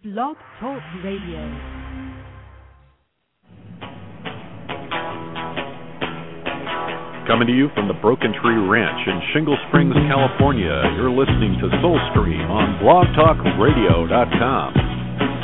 Blog Talk Radio. Coming to you from the Broken Tree Ranch in Shingle Springs, California, you're listening to Soulstream on blogtalkradio.com.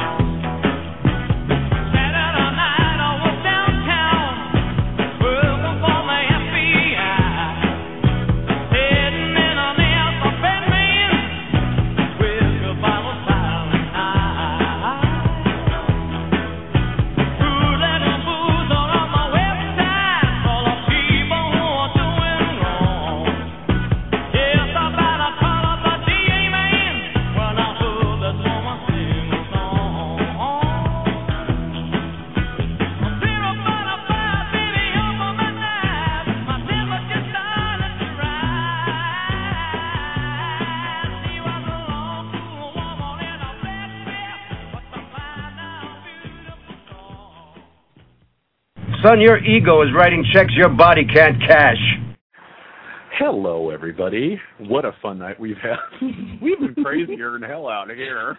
Son, your ego is writing checks your body can't cash. Hello, everybody. What a fun night we've had. We've been crazier than hell out here.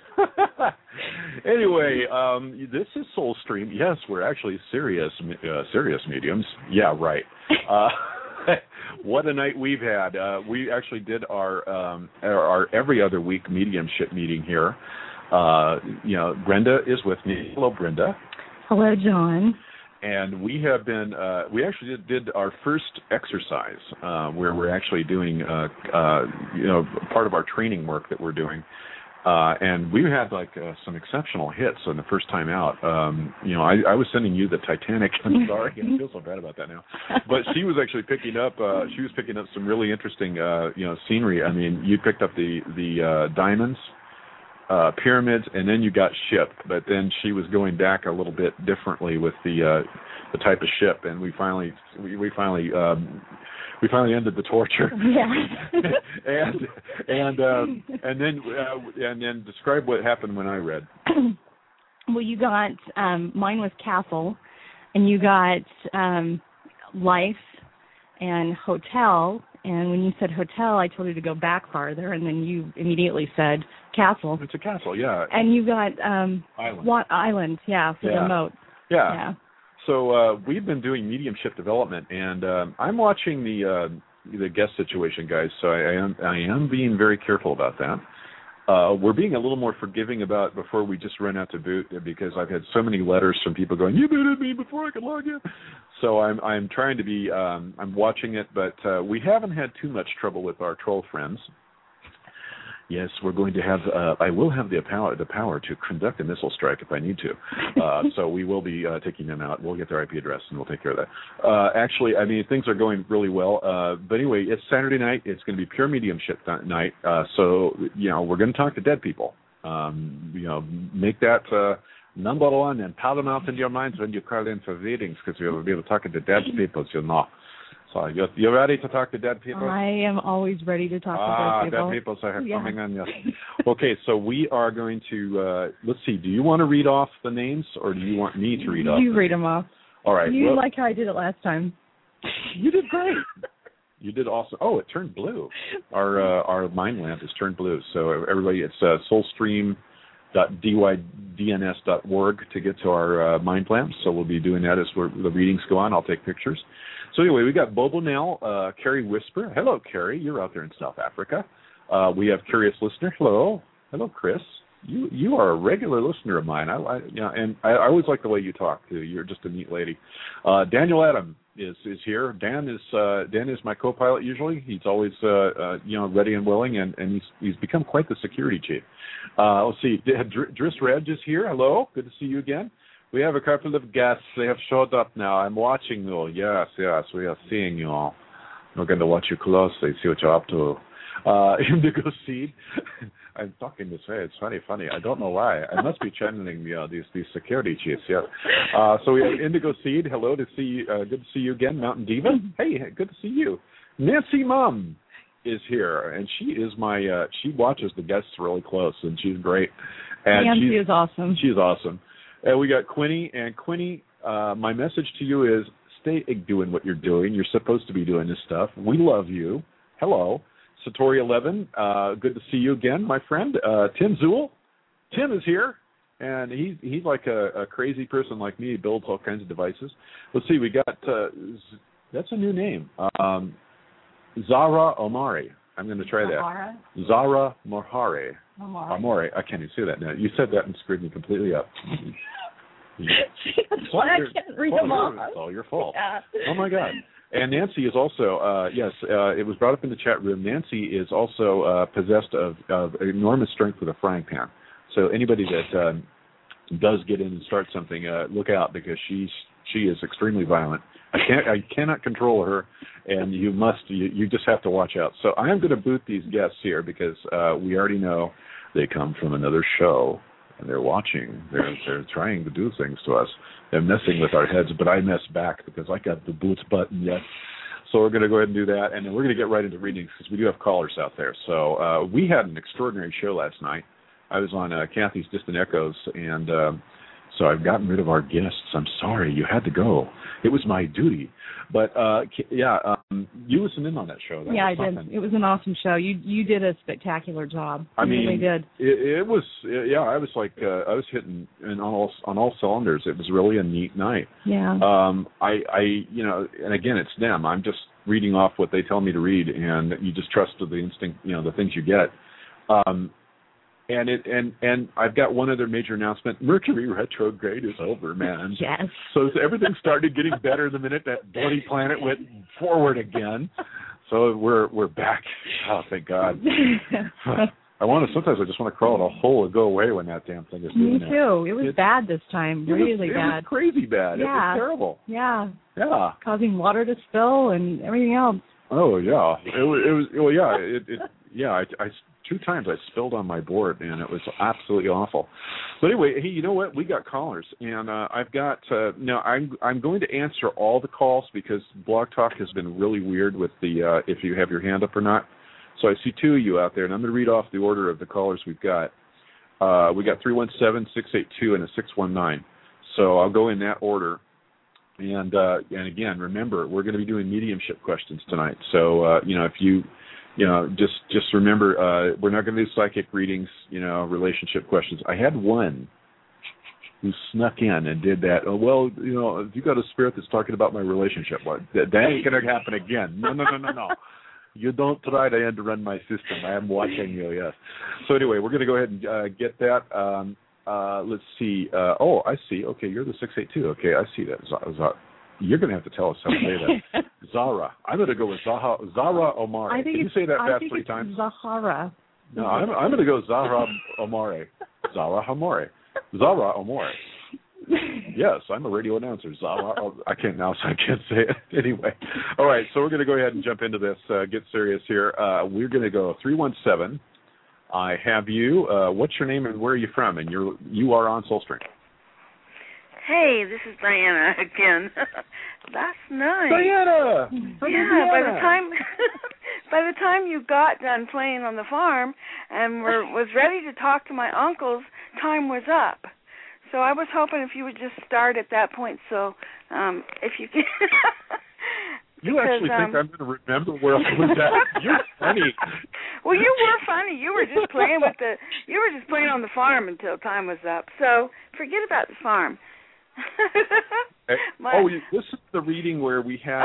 Anyway, this is Soulstream. Yes, we're actually serious mediums. Yeah, right. What a night we've had. We actually did our every other week mediumship meeting here. Brenda is with me. Hello, Brenda. Hello, John. And we have been, we actually did our first exercise where we're actually doing, part of our training work that we're doing. And we had some exceptional hits on the first time out. I was sending you the Titanic. I'm sorry, I feel so bad about that now. But she was actually picking up some really interesting, scenery. I mean, you picked up the diamonds. Pyramids, and then you got ship, but then she was going back a little bit differently with the type of ship, and we finally ended the torture. Yeah. and then describe what happened when I read. Well, you got mine was castle, and you got life and hotel. And when you said hotel, I told you to go back farther, and then you immediately said castle. It's a castle, yeah. And you got island, yeah, for the moat. Yeah. So we've been doing mediumship development, and I'm watching the guest situation, guys. So I am being very careful about that. We're being a little more forgiving about before we just run out to boot, because I've had so many letters from people going, "You booted me before I could log in." So I'm trying to be I'm watching it, but we haven't had too much trouble with our troll friends. Yes, we're going to have. I will have the power to conduct a missile strike if I need to. So we will be taking them out. We'll get their IP address and we'll take care of that. Actually, I mean, things are going really well. But anyway, it's Saturday night. It's going to be pure mediumship night. So we're going to talk to dead people. Make that number one and powder mouth in your minds when you call in for readings, because we'll be able to talk to dead people. So you're ready to talk to dead people? I am always ready to talk to dead people. Dead people are coming on. Yes. Okay, so we are going to, let's see, do you want to read off the names, or do you want me to read off? You read them off. All right. You like how I did it last time. You did great. You did awesome. Oh, it turned blue. Our mind lamp is turned blue. So everybody, it's soulstream.dydns.org to get to our mind lamps. So we'll be doing that as the readings go on. I'll take pictures. So anyway, we got Bobo Nell, Carrie Whisper. Hello, Carrie. You're out there in South Africa. We have Curious Listener. Hello, Chris. You are a regular listener of mine. And I always like the way you talk too. You're just a neat lady. Daniel Adam is here. Dan is my co-pilot usually. He's always ready and willing, and he's become quite the security chief. Let's see. Driss Reg is here. Hello. Good to see you again. We have a couple of guests. They have showed up now. I'm watching you. Yes, we are seeing you all. We're going to watch you closely, see what you're up to. Indigo Seed. I'm talking this way. It's funny. I don't know why. I must be channeling these security chiefs. Yes. So we have Indigo Seed. Hello to see you. Good to see you again. Mountain Diva. Hey, good to see you. Nancy Mum is here, and she is she watches the guests really close, and she's great. And Nancy is awesome. She's awesome. And we got Quinny. And Quinny, my message to you is stay doing what you're doing. You're supposed to be doing this stuff. We love you. Hello. Satori 11, good to see you again, my friend. Tim Zool, Tim is here, and he's like a crazy person like me. He builds all kinds of devices. Let's see, we got that's a new name, Zara Omari. I'm going to try that. Zara Mohare. Amore. I can't even say that now. You said that and screwed me completely up. That's why I can't read them all. It's all your fault. Yeah. Oh, my God. And Nancy is also, it was brought up in the chat room, Nancy is also possessed of enormous strength with a frying pan. So anybody that does get in and start something, look out, because she is extremely violent. I cannot control her, and you just have to watch out. So I am going to boot these guests here because we already know they come from another show. And they're watching. They're trying to do things to us. They're messing with our heads, but I mess back because I got the boot button yet. So we're going to go ahead and do that, and then we're going to get right into readings because we do have callers out there. So we had an extraordinary show last night. I was on Kathy's Distant Echoes, and so I've gotten rid of our guests. I'm sorry. You had to go. It was my duty. But, you listened in on that show. Yeah, I did. It was an awesome show. You did a spectacular job. You really did. It was, I was like, I was hitting on all cylinders. It was really a neat night. Yeah. And again, it's them. I'm just reading off what they tell me to read, and you just trust the instinct, the things you get. And I've got one other major announcement. Mercury retrograde is over, man. Yes. So everything started getting better the minute that bloody planet went forward again. So we're back. Oh, thank God. Sometimes I just want to crawl in a hole and go away when that damn thing is doing that. Me too. It was bad this time. Really bad. It was crazy bad. Yeah. It was terrible. Yeah. Yeah. Causing water to spill and everything else. Oh, yeah. It was well, yeah. I 2 times I spilled on my board, and it was absolutely awful. But anyway, hey, you know what? We got callers, and I've got now. I'm going to answer all the calls because Blog Talk has been really weird with the if you have your hand up or not. So I see 2 of you out there, and I'm going to read off the order of the callers we've got. We got 317, 682, and a 619. So I'll go in that order. And again, remember, we're going to be doing mediumship questions tonight. So if you just remember, we're not going to do psychic readings, relationship questions. I had one who snuck in and did that. Oh, well, if you got a spirit that's talking about my relationship, that ain't going to happen again. No. You don't try to run my system. I am watching you, yes. So anyway, we're going to go ahead and get that. Let's see. I see. Okay, you're the 682. Okay, I see that. You're going to have to tell us how to say that. Zara. I'm going to go with Zara Omari. Can you say that fast 3 times? Zahara. No, I'm going to go Zara Omari. Zara Omari. Zara Omari. Yes, I'm a radio announcer. Zara. I can't say it. Anyway. All right, so we're going to go ahead and jump into this. Get serious here. We're going to go 317. I have you. What's your name and where are you from? And you are on Soulstream. Hey, this is Diana again. That's nice. Diana! Yeah, by the time you got done playing on the farm and was ready to talk to my uncles, time was up. So I was hoping if you would just start at that point. So if you can. You actually think I'm going to remember where I was at? You're funny. Well, you were funny. You were just playing on the farm until time was up. So forget about the farm. This is the reading where we had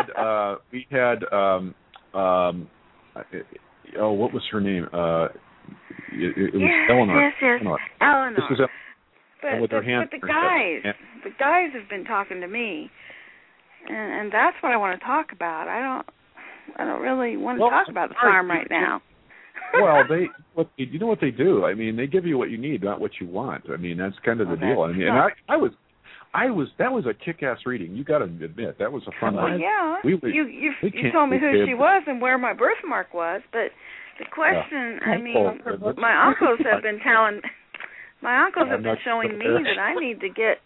what was her name? It was Eleanor. Yes, Eleanor. This was with her hand. But the guys have been talking to me, and that's what I want to talk about. I don't really want to talk about the farm right now. Well, you know what they do? I mean, they give you what you need, not what you want. I mean, that's kind of the deal. I mean, and that was a kick-ass reading. You got to admit that was a fun one. Yeah, you told me who she was and where my birthmark was, but the question, my uncles have been showing me that I need to get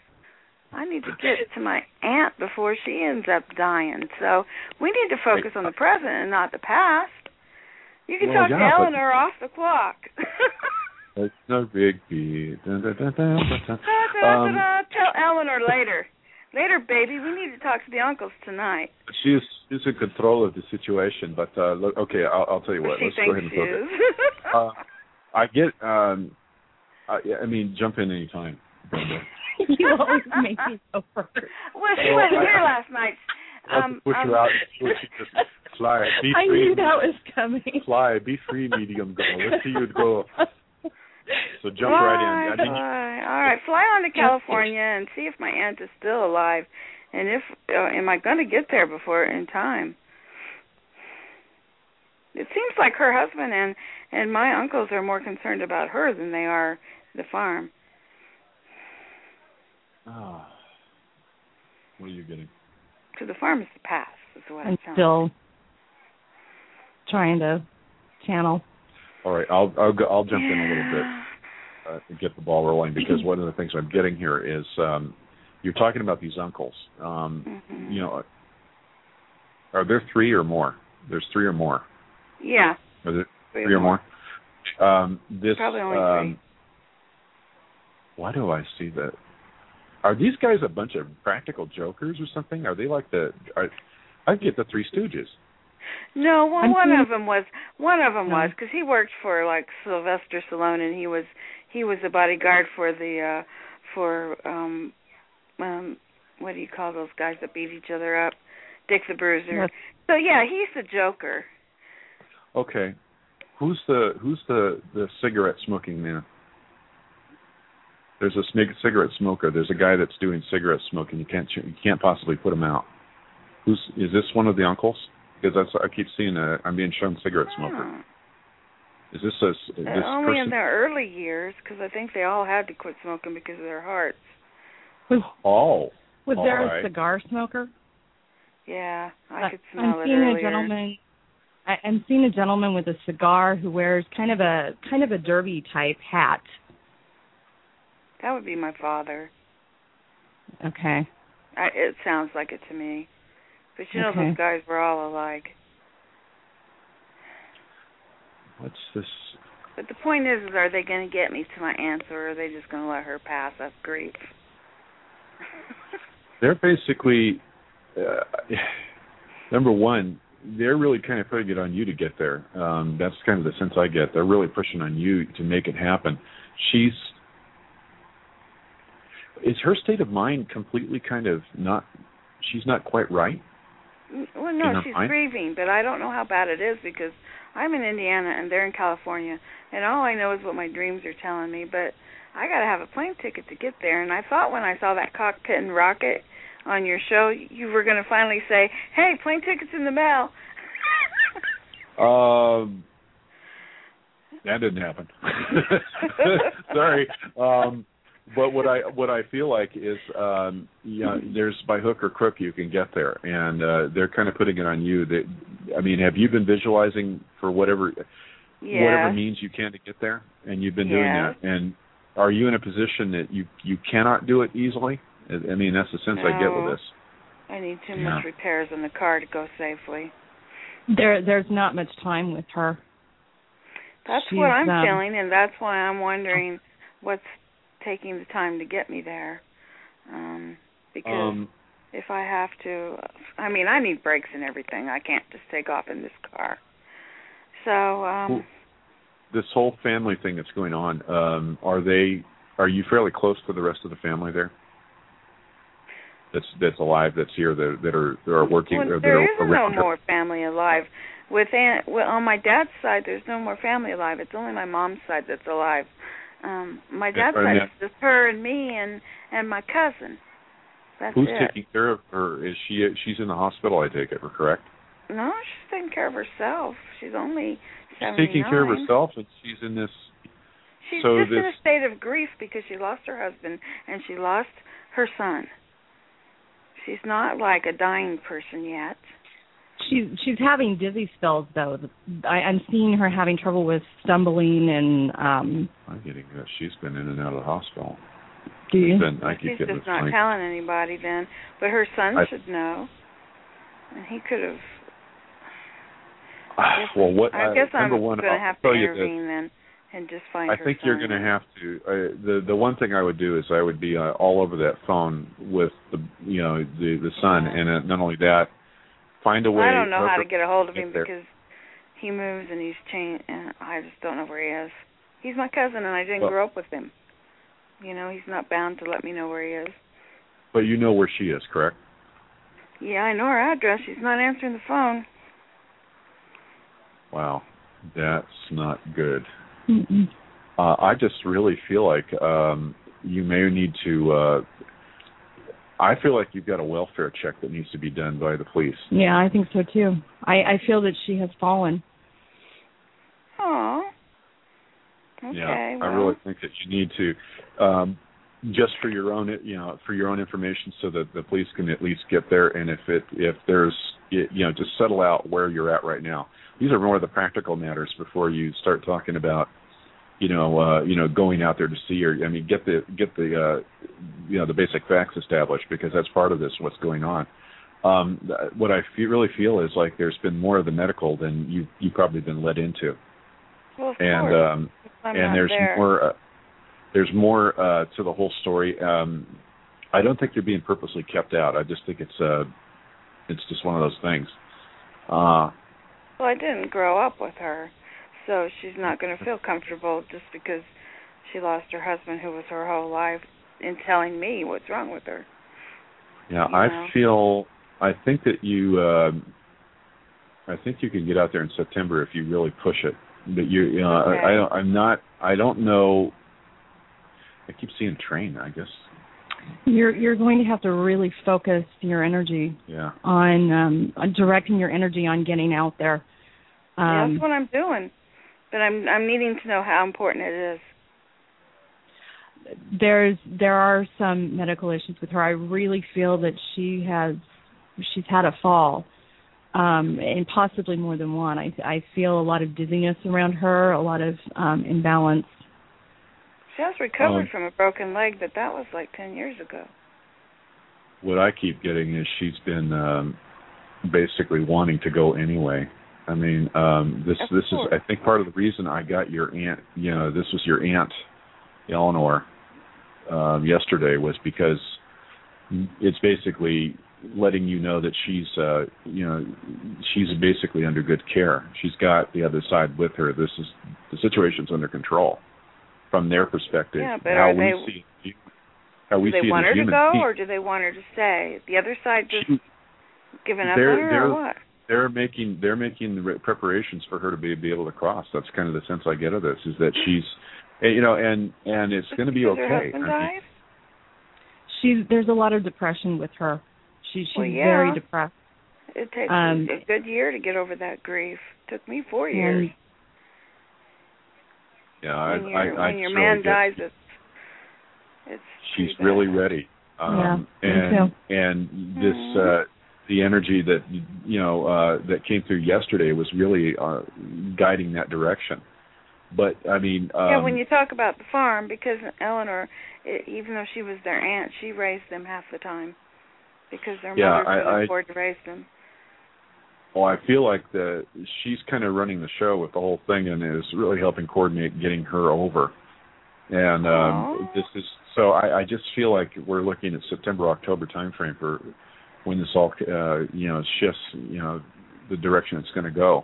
to my aunt before she ends up dying. So we need to focus on the present and not the past. You can talk to Eleanor off the clock. It's no big deal. Tell Eleanor later. Later, baby, we need to talk to the uncles tonight. She's in control of the situation, but okay, I'll tell you what. Let's go ahead and focus. I get I mean, jump in any time, Brenda. You always make me go first. Well, she wasn't here last night. I'll push you out. Just fly. Be I free. knew that was coming. Fly. Be free, medium go. Let's see you go. So jump right in. All right. Fly on to California and see if my aunt is still alive, and if am I going to get there before in time? It seems like her husband and my uncles are more concerned about her than they are the farm. Oh. What are you getting? So the farm is the past, is what I'm it sounds still like. trying to channel. All right, I'll jump in a little bit to get the ball rolling, because one of the things I'm getting here is you're talking about these uncles. You know, are there three or more? There's three or more. Yeah. Are there three or more? Probably only three. Why do I see that? Are these guys a bunch of practical jokers or something? Are they like I get the Three Stooges. No, well, one of them was because he worked for like Sylvester Stallone, and he was a bodyguard for the what do you call those guys that beat each other up? Dick the Bruiser. Yes. So yeah, he's the Joker. Okay, who's the cigarette smoking man? There's a cigarette smoker. There's a guy that's doing cigarette smoking. You can't possibly put him out. Is this one of the uncles? Because I keep seeing I'm being shown cigarette smoker. Is this this only person? In their early years, because I think they all had to quit smoking because of their hearts. Was there right. a cigar smoker? Yeah, I could smell it earlier. I'm seeing a gentleman with a cigar who wears kind of a derby type hat. That would be my father. Okay. It sounds like it to me. But you know, those guys were all alike. What's this? But the point is are they going to get me to my aunt's, or are they just going to let her pass up grief? They're basically, number one, they're really kind of putting it on you to get there. That's kind of the sense I get. They're really pushing on you to make it happen. Is her state of mind completely kind of she's not quite right? Well, no, she's grieving, but I don't know how bad it is because I'm in Indiana and they're in California, and all I know is what my dreams are telling me, but I got to have a plane ticket to get there, and I thought when I saw that cockpit and rocket on your show, you were going to finally say, hey, plane tickets in the mail. That didn't happen. Sorry. But what I feel like is, there's by hook or crook you can get there, and they're kind of putting it on you. Have you been visualizing for whatever means you can to get there, and you've been doing that? And are you in a position that you cannot do it easily? I mean, that's the sense I get with this. I need too much repairs on the car to go safely. There's not much time with her. That's what I'm feeling, and that's why I'm wondering what's taking the time to get me there. Because if I have to, I need brakes and everything. I can't just take off in this car. So this whole family thing that's going on, are you fairly close to the rest of the family there? That's alive, that's here, that are working. Well, there is no more family alive. On my dad's side, there's no more family alive. It's only my mom's side that's alive. My dad's side is just her and me and my cousin. That's Who's it. taking care of her? Is she's in the hospital, I take it, correct? No, she's taking care of herself. She's only 79. She's taking care of herself, and she's in this... She's just in a state of grief because she lost her husband and she lost her son. She's not like a dying person yet. She's having dizzy spells, though. I'm seeing her having trouble with stumbling and... I'm getting that. She's been in and out of the hospital. Do you? She's just not telling anybody then. But her son should know. And he could have... I guess I'm going to have to intervene then and just find her son. I think you're going to have to... the one thing I would do is I would be all over that phone with the son, and not only that, find a way... I don't know how to get a hold of him because he moves and he's changed, and I just don't know where he is. He's my cousin, and I didn't grow up with him. You know, he's not bound to let me know where he is. But you know where she is, correct? Yeah, I know her address. She's not answering the phone. Wow, that's not good. Mm-mm. I just really feel like you may need to. I feel like you've got a welfare check that needs to be done by the police. Yeah, I think so too. I feel that she has fallen. Oh. Okay. Yeah, well. I really think that you need to, just for your own, for your own information, so that the police can at least get there. And if there's, just settle out where you're at right now. These are more of the practical matters before you start talking about, going out there to see her. I mean, get the the basic facts established, because that's part of this. What's going on? What I really feel is like there's been more of the medical than you've probably been led into. Well, of course. And there's more to the whole story. I don't think you're being purposely kept out. I just think it's just one of those things. Well, I didn't grow up with her, so she's not going to feel comfortable just because she lost her husband, who was her whole life, in telling me what's wrong with her. Yeah, I think that you can get out there in September if you really push it. But okay. I don't know. I keep seeing train, I guess. You're going to have to really focus your energy on directing your energy on getting out there. That's what I'm doing, but I'm needing to know how important it is. There are some medical issues with her. I really feel that she's had a fall, and possibly more than one. I feel a lot of dizziness around her, a lot of imbalance. She has recovered from a broken leg, but that was like 10 years ago. What I keep getting is she's been basically wanting to go anyway. I mean, this is, I think, part of the reason I got your aunt. This was your aunt, Eleanor, yesterday, was because it's basically letting you know that she's basically under good care. She's got the other side with her. The situation's under control from their perspective. Yeah, but how do they want her to go, or do they want her to stay? The other side just giving up on her, or what? They're making the preparations for her to be able to cross. That's kind of the sense I get of this, is that she's, and it's going to be okay. Her husband died? There's a lot of depression with her. She's very depressed. It takes a good year to get over that grief. It took me 4 years. Yeah, when your man dies, it's she's really ready. And this the energy that that came through yesterday was really guiding that direction. But I mean, when you talk about the farm, because Eleanor, even though she was their aunt, she raised them half the time because their mother couldn't afford to raise them. Well, I feel like she's kind of running the show with the whole thing and is really helping coordinate getting her over. And this is so. I just feel like we're looking at September, October timeframe for when this all shifts. The direction it's going to go.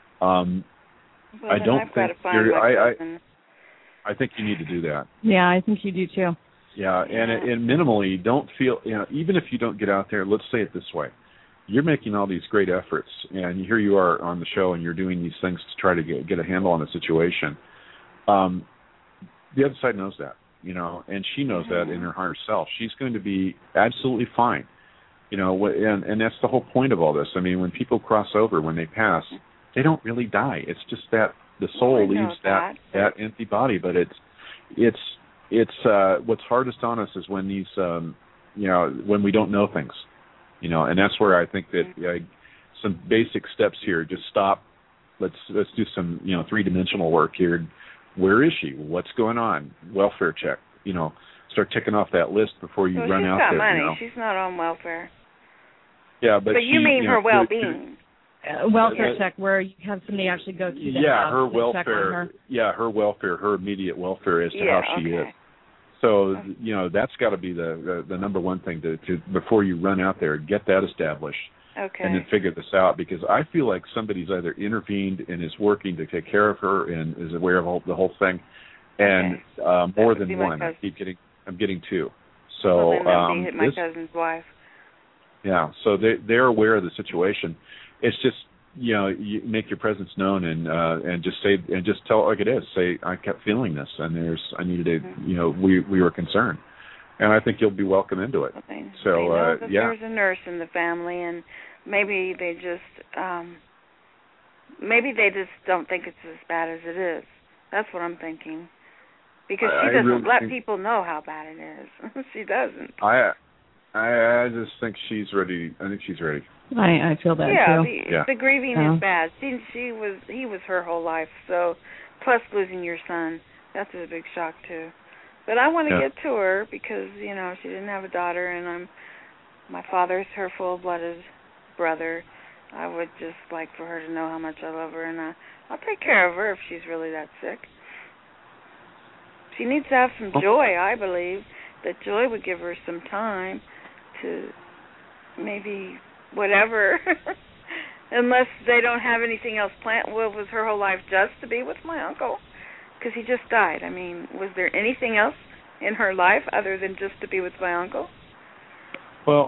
I don't think I think you need to do that. Yeah, I think you do too. Yeah, and minimally, don't feel, even if you don't get out there, let's say it this way. You're making all these great efforts, and here you are on the show, and you're doing these things to try to get a handle on the situation. The other side knows that, and she knows that in her higher self. She's going to be absolutely fine, and that's the whole point of all this. I mean, when people cross over, when they pass, they don't really die. It's just that the soul leaves that empty body. But it's what's hardest on us is when these, when we don't know things, and that's where I think that some basic steps here. Just stop. Let's do some, 3-dimensional work here. Where is she? What's going on? Welfare check. Start ticking off that list before you run out there. She's got money. She's not on welfare. Yeah, but you mean her well-being. Welfare check, where you have somebody actually go to the house her welfare. Check on her. Yeah, her welfare, her immediate welfare as to how she is. So that's got to be the number one thing to before you run out there, get that established, and then figure this out. Because I feel like somebody's either intervened and is working to take care of her and is aware of the whole thing, and more than one. I'm getting two. So well, then that'd be my cousin's wife. Yeah, so they're aware of the situation. It's just, you make your presence known and just say and just tell it like it is. Say, I kept feeling this, and I needed to, we were concerned, and I think you'll be welcome into it. They know that there's a nurse in the family, and maybe they just don't think it's as bad as it is. That's what I'm thinking, because she doesn't let people know how bad it is. She doesn't. I just think she's ready. I think she's ready. I feel that too. The grieving is bad. He was her whole life. So, plus losing your son, that's a big shock too. But I want to get to her because she didn't have a daughter, and my father's her full-blooded brother. I would just like for her to know how much I love her, and I'll take care of her if she's really that sick. She needs to have some joy. I believe that joy would give her some time to maybe whatever, unless they don't have anything else planned. Well, was her whole life just to be with my uncle? Because he just died. I mean, was there anything else in her life other than just to be with my uncle? Well,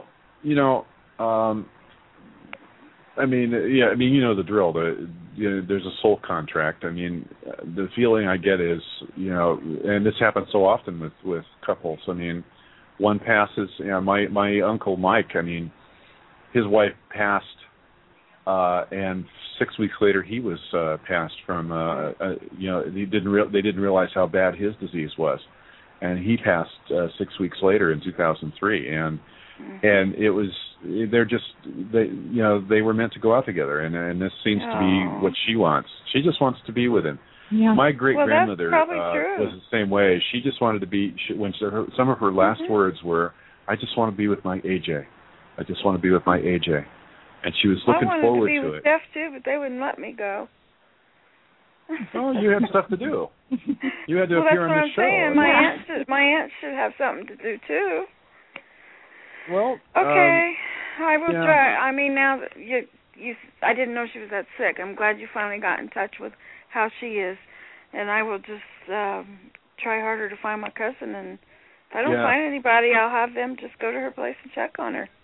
the drill. There's a soul contract. I mean, the feeling I get is, and this happens so often with couples. I mean, one passes. My uncle Mike. I mean, his wife passed, and 6 weeks later he was passed from. They didn't realize how bad his disease was, and he passed 6 weeks later in 2003. And it was they were meant to go out together, and this seems to be what she wants. She just wants to be with him. Yeah. My great grandmother was the same way. She just wanted to be. Some of her last words were, "I just want to be with my AJ. I just want to be with my AJ," and she was looking forward to it. I wanted to be with Jeff too, but they wouldn't let me go. Well, you had stuff to do. You had to appear on the show. Well, that's what I'm saying. My aunt should have something to do too. Well, okay, I will try. I mean, now that I didn't know she was that sick. I'm glad you finally got in touch with how she is, and I will just try harder to find my cousin. And if I don't find anybody, I'll have them just go to her place and check on her.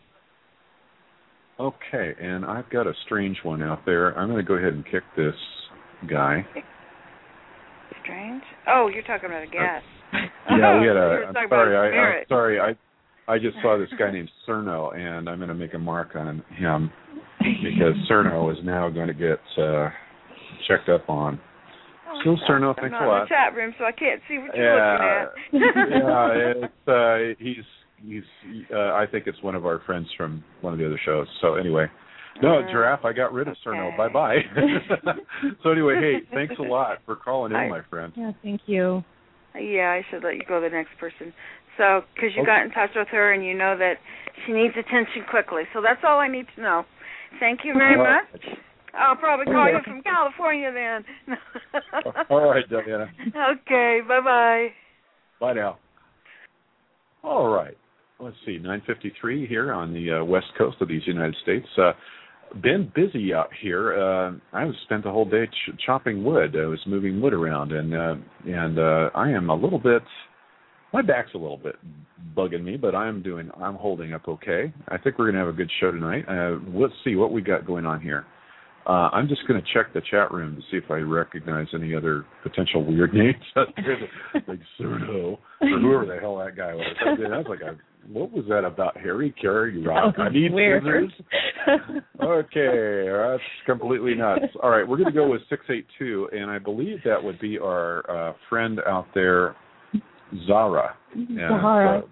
Okay, and I've got a strange one out there. I'm going to go ahead and kick this guy. Strange? Oh, you're talking about a guest. Yeah, we had a. I'm sorry. I just saw this guy named Cerno, and I'm going to make a mark on him because Cerno is now going to get checked up on. So Cerno, thanks a lot. I'm in the chat room, so I can't see what you're looking at. He's. I think it's one of our friends from one of the other shows. So anyway, Giraffe, I got rid of Cerno. Bye. So anyway, hey, thanks a lot for calling in, my friend. Yeah, thank you. Yeah, I should let you go to the next person. So, because you got in touch with her and you know that she needs attention quickly. So that's all I need to know. Thank you very much. I'll probably call you from California then. All right, Diana. Okay, bye-bye. Bye now. All right. Let's see, 9:53 here on the west coast of these United States. Been busy out here. I spent the whole day chopping wood. I was moving wood around, and I am a little bit. My back's a little bit bugging me, but I'm holding up okay. I think we're going to have a good show tonight. Let's see what we got going on here. I'm just going to check the chat room to see if I recognize any other potential weird names out there, like Cerno, or whoever the hell that guy was. I was like, what was that about Harry Carey Rock? I need scissors. Okay, that's completely nuts. All right, we're going to go with 682, and I believe that would be our friend out there, Zara. Zara.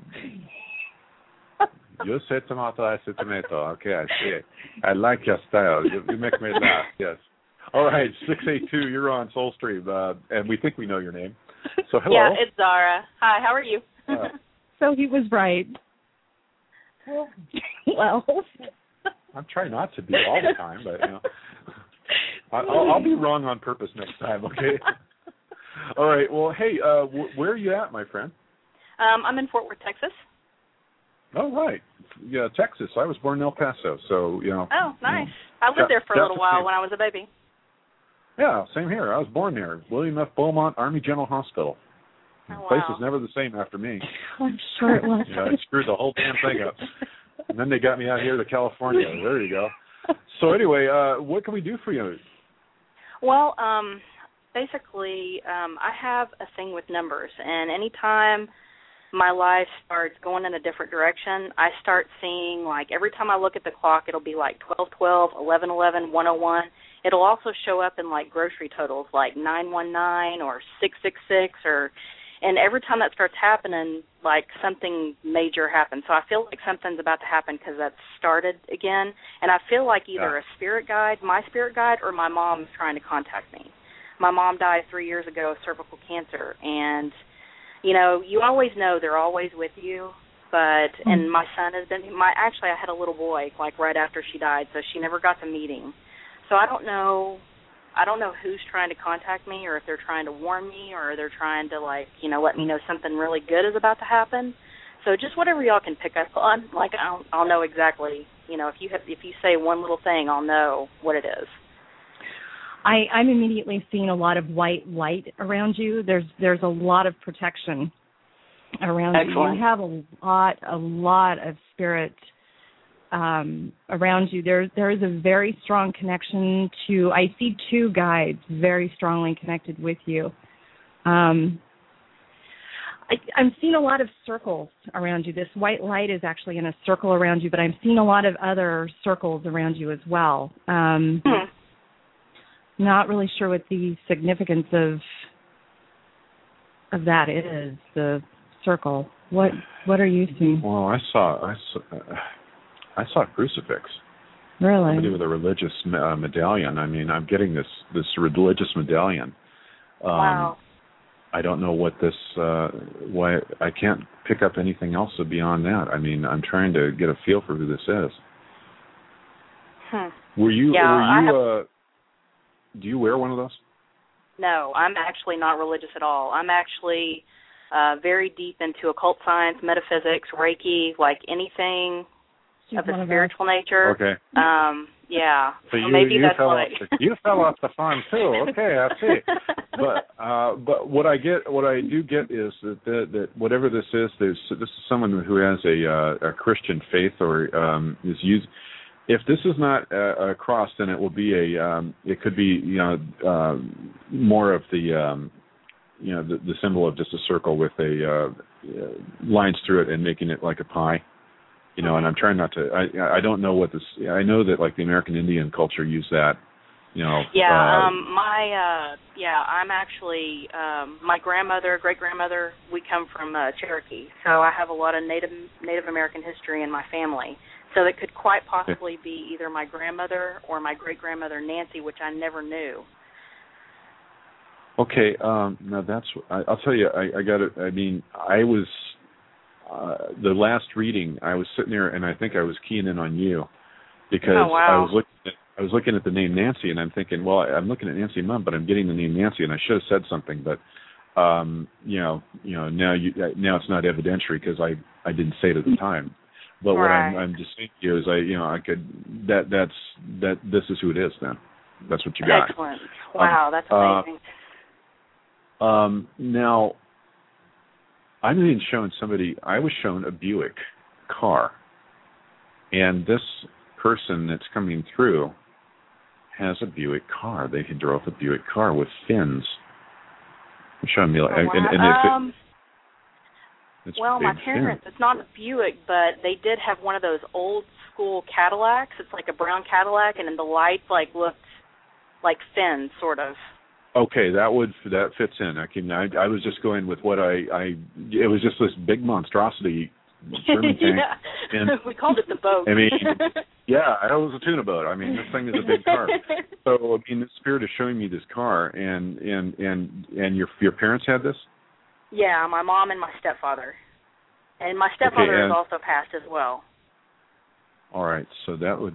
You say tomato, I say tomato. Okay, I see it. I like your style. You make me laugh, yes. All right, 682, you're on Soulstream, and we think we know your name. So hello. Yeah, it's Zara. Hi, how are you? So he was right. Well. I'm trying not to be all the time, but I'll be wrong on purpose next time, okay? All right. Well, hey, where are you at, my friend? I'm in Fort Worth, Texas. Oh, right. Yeah, Texas. I was born in El Paso, so, Oh, nice. I lived there for a little while when I was a baby. Yeah, same here. I was born there. William F. Beaumont Army General Hospital. Oh, Place wow. was never the same after me. I'm sure it was. I screwed the whole damn thing up. And then they got me out here to California. There you go. So anyway, what can we do for you? Well, basically, I have a thing with numbers, and anytime my life starts going in a different direction, I start seeing, like, every time I look at the clock, it'll be like 12:12, 11:11, 1:01. It'll also show up in, like, grocery totals, like 919 or 666, and every time that starts happening, like, something major happens. So I feel like something's about to happen because that's started again, and I feel like either a spirit guide, my spirit guide, or my mom's trying to contact me. My mom died 3 years ago of cervical cancer, and, you know, you always know they're always with you, but, and my son has been, actually I had a little boy, like, right after she died, so she never got the meeting. So I don't know who's trying to contact me, or if they're trying to warn me, or they're trying to, like, you know, let me know something really good is about to happen. So just whatever y'all can pick up on, like, I'll know exactly, you know, if you say one little thing, I'll know what it is. I'm immediately seeing a lot of white light around you. There's a lot of protection around Excellent. you. You have a lot of spirit around you. There is a very strong connection to, I see two guides very strongly connected with you. I'm seeing a lot of circles around you. This white light is actually in a circle around you, but I'm seeing a lot of other circles around you as well. Not really sure what the significance of that is, the circle. What are you seeing? Well, I saw a crucifix. Really? Somebody with a religious medallion. I mean, I'm getting this religious medallion. Wow. I don't know what this. Why I can't pick up anything else beyond that. I mean, I'm trying to get a feel for who this is. Were you? Do you wear one of those? No, I'm actually not religious at all. I'm actually very deep into occult science, metaphysics, Reiki, like anything of the spiritual nature. Okay. Yeah. So maybe you that's fell why. you fell off the farm too. Okay, I see. But what I do get is that whatever this is someone who has a Christian faith or is used. If this is not a cross, then it will be it could be more of the the symbol of just a circle with lines through it and making it like a pie. And I'm trying not to. I don't know what this. I know that like the American Indian culture use that. I'm actually my great grandmother. We come from Cherokee, so I have a lot of Native American history in my family. So it could quite possibly be either my grandmother or my great grandmother Nancy, which I never knew. Okay, now that's. I'll tell you. I got it. I mean, I was. The last reading, I was sitting there, and I think I was keying in on you because I was looking at the name Nancy, and I'm thinking, well, I'm looking at Nancy Mum, but I'm getting the name Nancy, and I should have said something, but now it's not evidentiary because I didn't say it at the time. But what I'm just saying to you is this is who it is. Then that's what you got. Excellent. Wow, that's amazing. Now. I'm being shown I was shown a Buick car, and this person that's coming through has a Buick car. They drove a Buick car with fins. I'm showing me, my parents, it's not a Buick, but they did have one of those old school Cadillacs. It's like a brown Cadillac, and then the lights looked like fins, sort of. Okay, that fits in. I was just going with what it was just this big monstrosity German tank. And we called it the boat. I mean, yeah, it was a tuna boat. I mean, this thing is a big car. So, I mean, the spirit is showing me this car, and your parents had this? Yeah, my mom and my stepfather, and my stepfather has also passed as well. All right, so that would.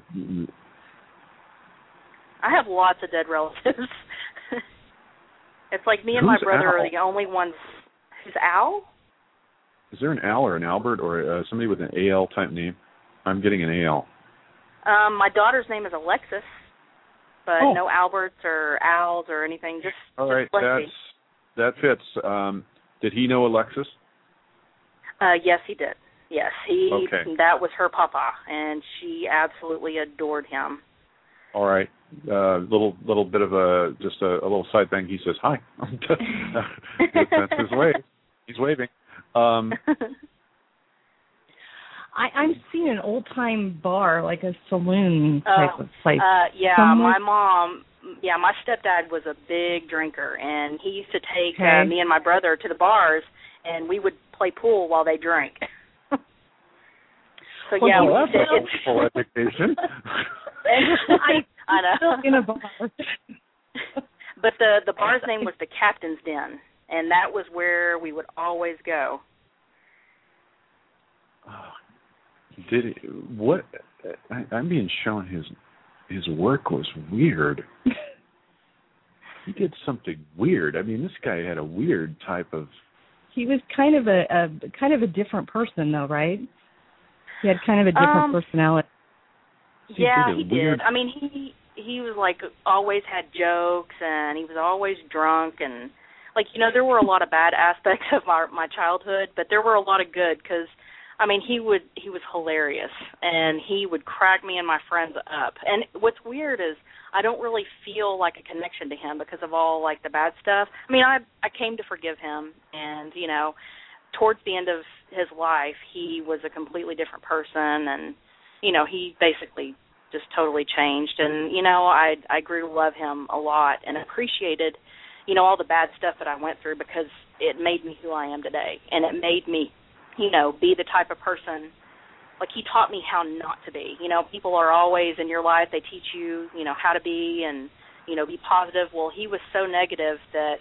I have lots of dead relatives. It's like me and my brother are the only ones. Who's Al? Is there an Al or an Albert or somebody with an AL type name? I'm getting an AL. My daughter's name is Alexis, but no Alberts or Als or anything. Just all right. Lexi. That fits. Did he know Alexis? Yes, he did. Yes, Okay. That was her papa, and she absolutely adored him. All right. Little bit of a little side thing. He says hi. That's his wave. He's waving. I'm seeing an old-time bar, like a saloon type of place. Yeah, somewhere. my stepdad was a big drinker, and he used to take me and my brother to the bars, and we would play pool while they drank. So yeah, well, that's a wonderful education. I know. In a bar. But the bar's name was the Captain's Den, and that was where we would always go. I'm being shown his work was weird. He did something weird. I mean, this guy had a weird type of. He was kind of a different person, though, right? He had kind of a different personality. Yeah, he did. I mean, he was like always had jokes, and he was always drunk, and like there were a lot of bad aspects of my childhood, but there were a lot of good because. I mean, he was hilarious, and he would crack me and my friends up. And what's weird is I don't really feel like a connection to him because of all, like, the bad stuff. I mean, I came to forgive him, and, towards the end of his life, he was a completely different person, and, he basically just totally changed. And, I grew to love him a lot and appreciated, all the bad stuff that I went through because it made me who I am today, and it made me be the type of person, like he taught me how not to be. People are always in your life, they teach you, how to be and, be positive. Well, he was so negative that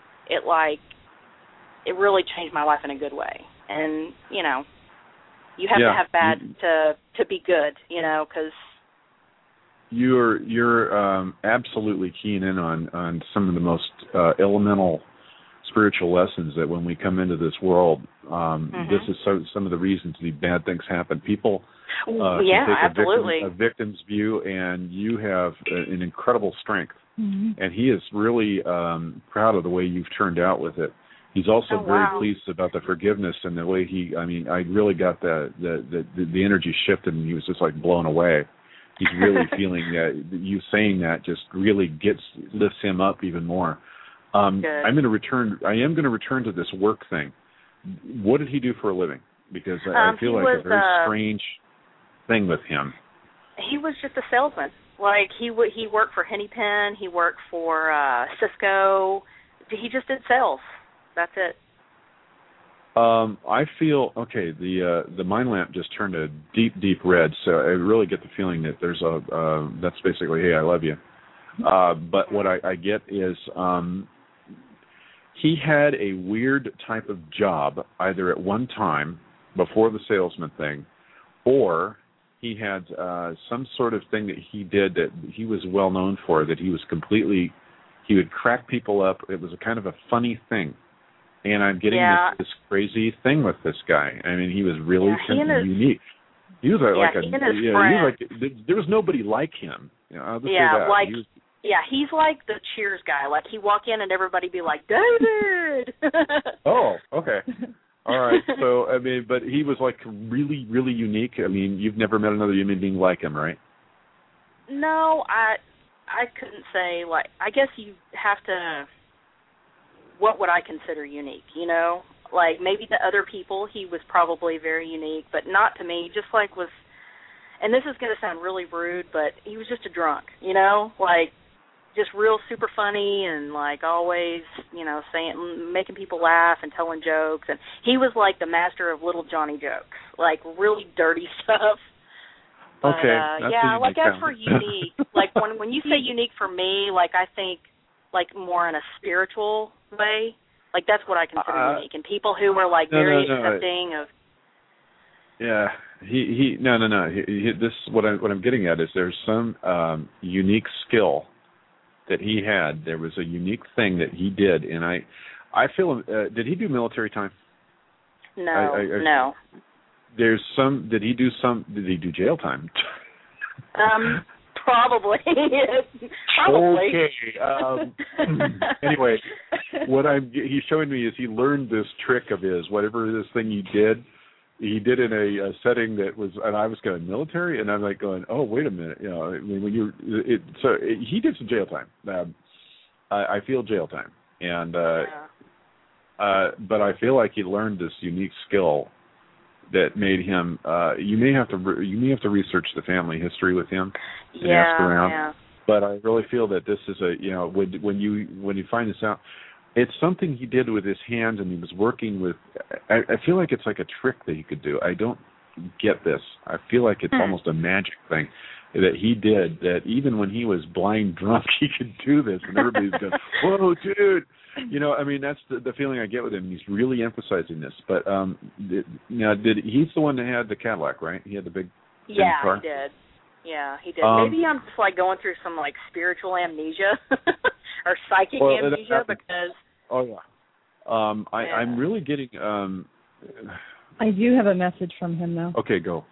it really changed my life in a good way. And, you have to have bad to be good, because... You're absolutely keying in on some of the most elemental spiritual lessons that when we come into this world, this is some of the reasons these bad things happen. People can take a victim's view, and you have an incredible strength. And he is really proud of the way you've turned out with it. He's also very pleased about the forgiveness and the way I really got the energy shifted, and he was just like blown away. He's really feeling that you saying that just really lifts him up even more. I am going to return to this work thing. What did he do for a living? Because I feel like a very strange thing with him. He was just a salesman. Like he worked for Henny Penn. He worked for Cisco. He just did sales. That's it. I feel the mind lamp just turned a deep red. So I really get the feeling that there's that's basically, hey, I love you. But what I get is. He had a weird type of job either at one time before the salesman thing, or he had some sort of thing that he did that he was well known for, that he would crack people up. It was a kind of a funny thing. And I'm getting this crazy thing with this guy. I mean, he was really unique. He was there was nobody like him. I'll just say that. He's like the Cheers guy. Like, he'd walk in and everybody be like, David! Oh, okay. All right. So, I mean, but he was, like, really, really unique. I mean, you've never met another human being like him, right? No, I couldn't say, like, I guess you have to, what would I consider unique, Like, maybe to other people he was probably very unique, but not to me. Just, like, was, and this is going to sound really rude, but he was just a drunk, Like, just real super funny and like always, making people laugh and telling jokes. And he was like the master of little Johnny jokes, like really dirty stuff. But, okay. As for unique, like when you say unique for me, like I think like more in a spiritual way. Like that's what I consider unique. And people who are like very accepting of. Yeah, this what I'm getting at is there's some unique skill that he had. There was a unique thing that he did, and I feel. Did he do military time? No. There's some. Did he do jail time? Probably. Probably. Okay. Anyway, what he's showing me is he learned this trick of his, whatever this thing he did in a setting that was, and I was going military, and I'm like going, oh, wait a minute, you know, I mean, he did some jail time. I feel jail time, and but I feel like he learned this unique skill that made him. You may have to research the family history with him and ask around. Yeah. But I really feel that this is when you find this out, it's something he did with his hands, and he was working with. I feel like it's like a trick that he could do. I don't get this. I feel like it's almost a magic thing that he did. That even when he was blind drunk, he could do this, and everybody's going, "Whoa, dude!" You know, I mean, that's the feeling I get with him. He's really emphasizing this. But he's the one that had the Cadillac, right? He had the big car? He did. Yeah, he did. Maybe I'm just like going through some like spiritual amnesia or psychic amnesia because. Oh yeah. I'm really getting. I do have a message from him though. Okay, go.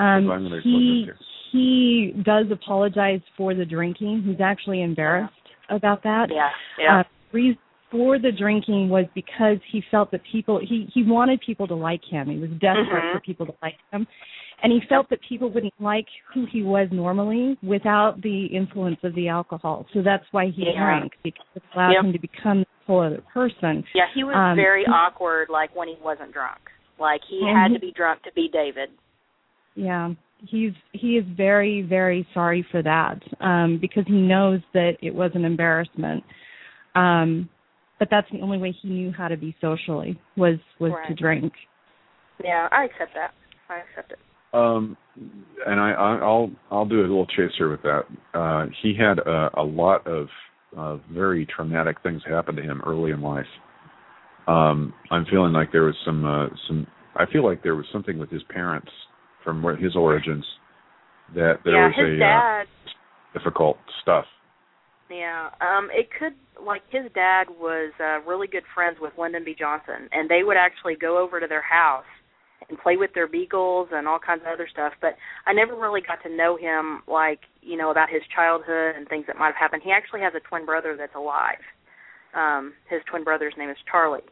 He does apologize for the drinking. He's actually embarrassed about that. Yeah. For the drinking was because he felt that he wanted people to like him. He was desperate for people to like him. And he felt that people wouldn't like who he was normally without the influence of the alcohol. So that's why he drank, because it allowed him to become a whole other person. Yeah, he was very awkward, like when he wasn't drunk. Like he had to be drunk to be David. Yeah, he is very, very sorry for that because he knows that it was an embarrassment. But that's the only way he knew how to be socially was to drink. Yeah, I accept that. I accept it. And I'll do a little chaser with that. He had a lot of very traumatic things happen to him early in life. I'm feeling like there was some. I feel like there was something with his parents from his origins that there was his dad, difficult stuff. Yeah, it could, like his dad was really good friends with Lyndon B. Johnson, and they would actually go over to their house and play with their beagles and all kinds of other stuff. But I never really got to know him, like, you know, about his childhood and things that might have happened. He actually has a twin brother that's alive. His twin brother's name is Charlie.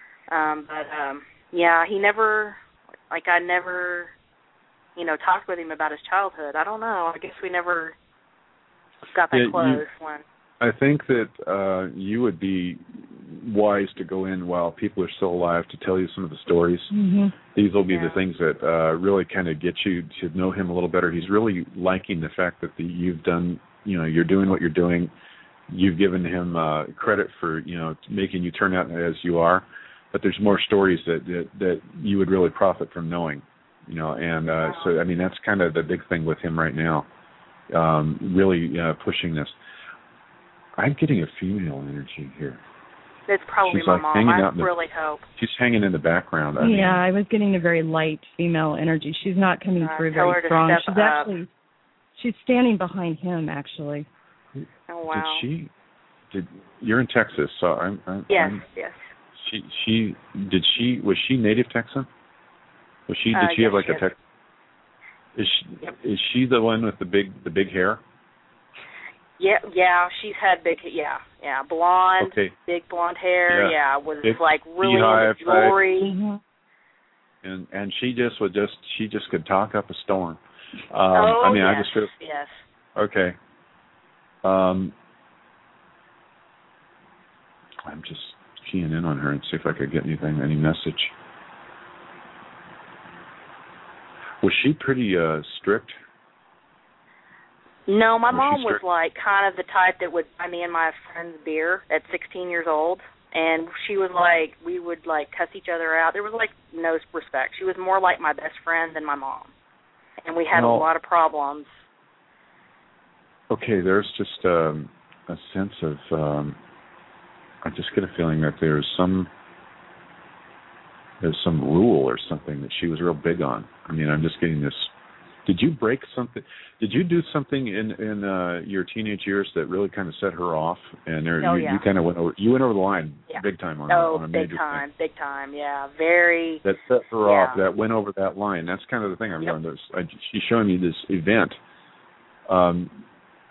Yeah, he never, like, I never, you know, talked with him about his childhood. I don't know. I guess we never got that close. I think that you would be wise to go in while people are still alive to tell you some of the stories. Mm-hmm. These will be the things that really kind of get you to know him a little better. He's really liking the fact that you've done, you know, you're doing what you're doing. You've given him credit for, you know, making you turn out as you are. But there's more stories that you would really profit from knowing, you know. And so, I mean, that's kind of the big thing with him right now, really pushing this. I'm getting a female energy here. It's probably she's my like mom. I really hope. She's hanging in the background. I was getting a very light female energy. She's not coming through very strong. She's standing behind him, actually. Oh, wow. You're in Texas, so yes. Was she native Texan? Did she have like a Tex? Is she the one with the big hair? Yeah, she's had big, blonde, big blonde hair, was like really into jewelry. Mm-hmm. And she just could talk up a storm. Yes. Okay. I'm just keying in on her and see if I could get any message. Was she pretty strict? No, my mom was like kind of the type that would buy me and my friends beer at 16 years old, and she was like, we would like cuss each other out. There was like no respect. She was more like my best friend than my mom, and we had a lot of problems. Okay, there's just a sense of, I just get a feeling that there's some rule or something that she was real big on. I mean, I'm just getting this. Did you break something? Did you do something in your teenage years that really kind of set her off? And you kind of went over the line big time on a major thing. Big time, yeah, very. That set her off. That went over that line. That's kind of the thing I'm going to. She's showing me this event.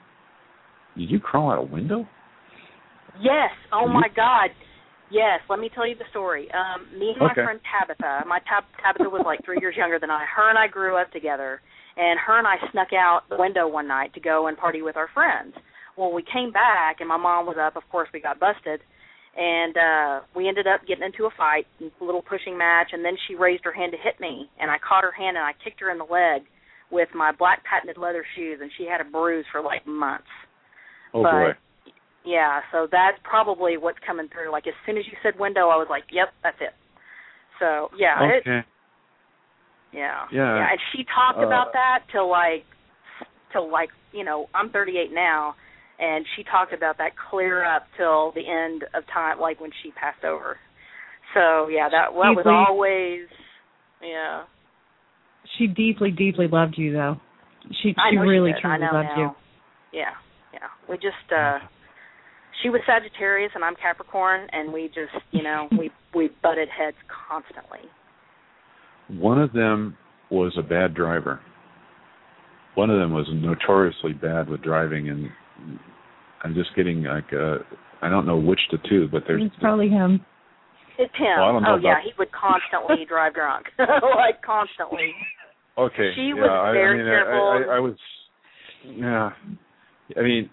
Did you crawl out a window? Yes. Oh, my God. Yes. Let me tell you the story. Me and my friend Tabitha, Tabitha was like 3 years younger than I. Her and I grew up together, and her and I snuck out the window one night to go and party with our friends. Well, we came back, and my mom was up. Of course, we got busted, and we ended up getting into a fight, a little pushing match, and then she raised her hand to hit me, and I caught her hand, and I kicked her in the leg with my black patented leather shoes, and she had a bruise for like months. Oh, boy. Yeah, so that's probably what's coming through. Like, as soon as you said window, I was like, yep, that's it. So, yeah. Okay. Yeah. And she talked about that till like, you know, I'm 38 now, and she talked about that clear up till the end of time, like when she passed over. So, yeah, that was always, yeah. She deeply, deeply loved you, though. She really, truly loved you. Yeah. We just, she was Sagittarius and I'm Capricorn, and we just, you know, we butted heads constantly. One of them was a bad driver. One of them was notoriously bad with driving, and I'm just getting like, I don't know which to two, but there's... It's probably him. It's him. Well, he would constantly drive drunk. Like, constantly. Okay. She was very careful. I was... Yeah. I mean,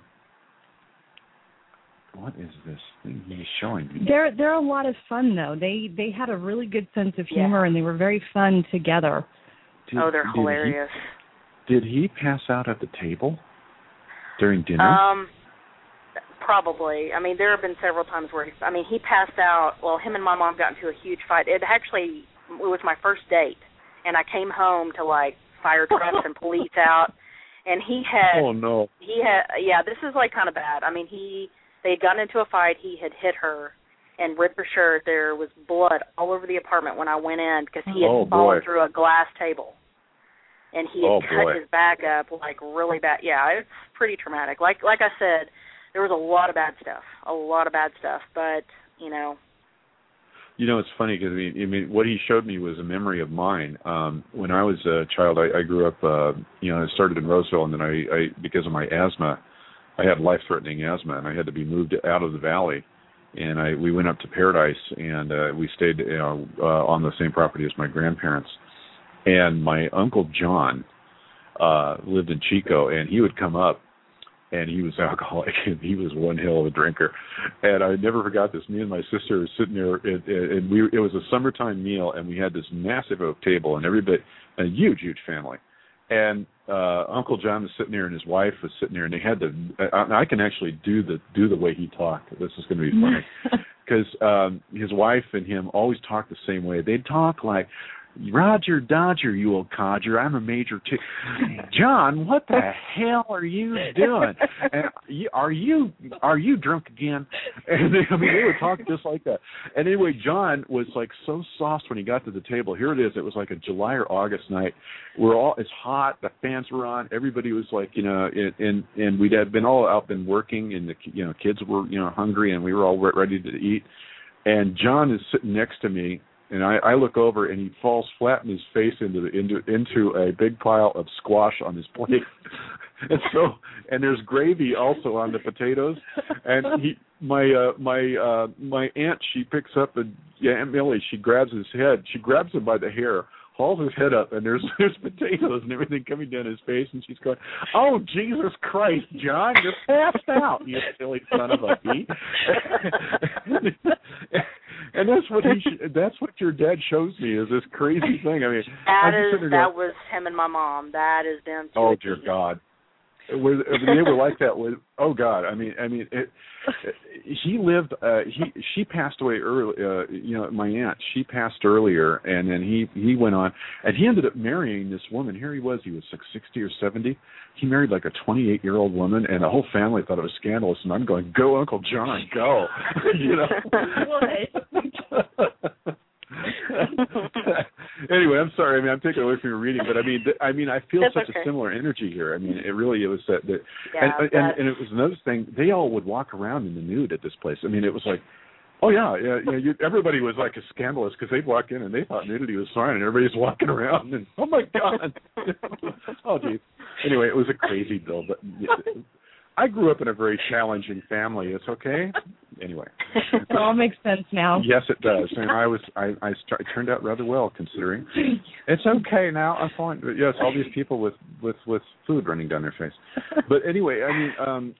what is this thing he's showing me? They're a lot of fun, though. They had a really good sense of humor, and they were very fun together. They're hilarious. Did he pass out at the table during dinner? Probably. I mean, there have been several times where he passed out. Well, him and my mom got into a huge fight. It was my first date, and I came home to, like, fire trucks and police out. And he had... Oh, no. This is, like, kind of bad. I mean, they had gotten into a fight. He had hit her and ripped her shirt. There was blood all over the apartment when I went in because he had fallen through a glass table. And he had cut his back up, like, really bad. Yeah, it's pretty traumatic. Like I said, there was a lot of bad stuff. But, you know... You know, it's funny because, I mean, what he showed me was a memory of mine. When I was a child, I grew up, I started in Roseville, and then I because of my asthma, I had life-threatening asthma, and I had to be moved out of the valley. And we went up to Paradise, and we stayed on the same property as my grandparents. And my Uncle John lived in Chico, and he would come up, and he was alcoholic, and he was one hell of a drinker. And I never forgot this. Me and my sister were sitting there, and it was a summertime meal, and we had this massive oak table, and everybody, a huge, huge family. And Uncle John was sitting there, and his wife was sitting there, and they had I can actually do the way he talked. This is going to be funny. Because his wife and him always talked the same way. They'd talk like, Roger Dodger, you old codger, I'm a major John, what the hell are you doing? And are you drunk again? And they would talk just like that. And anyway, John was like so soft when he got to the table. Here it is. It was like a July or August night. It's hot. The fans were on. Everybody was like, and we'd had been all out been working, and the kids were hungry, and we were all ready to eat. And John is sitting next to me. And I look over, and he falls flat in his face into a big pile of squash on his plate. And there's gravy also on the potatoes. And my aunt, she picks up Aunt Millie, she grabs his head, she grabs him by the hair, hauls his head up, and there's potatoes and everything coming down his face, and she's going, "Oh, Jesus Christ, John, you're passed out, you silly son of a bee." And that's what your dad shows me is this crazy thing. I mean, that was him and my mom. That is them too. Oh dear God. They were like that with, oh God, she passed away early, my aunt, she passed earlier, and then he went on, and he ended up marrying this woman. Here he was like 60 or 70. He married like a 28-year-old woman, and the whole family thought it was scandalous, and I'm going, go Uncle John, go. Anyway, I'm sorry. I'm taking away from your reading, but I feel such a similar energy here. It was that, and it was another thing. They all would walk around in the nude at this place. It was like, oh yeah. Everybody was like scandalous because they'd walk in and they thought nudity was fine, and everybody's walking around and oh my God. Oh geez. Anyway, it was a crazy bill, but I grew up in a very challenging family. It's okay. Anyway, it all makes sense now. Yes, it does, and it turned out rather well considering. It's okay now. I'm fine. But yes, all these people with food running down their face. But anyway, I mean,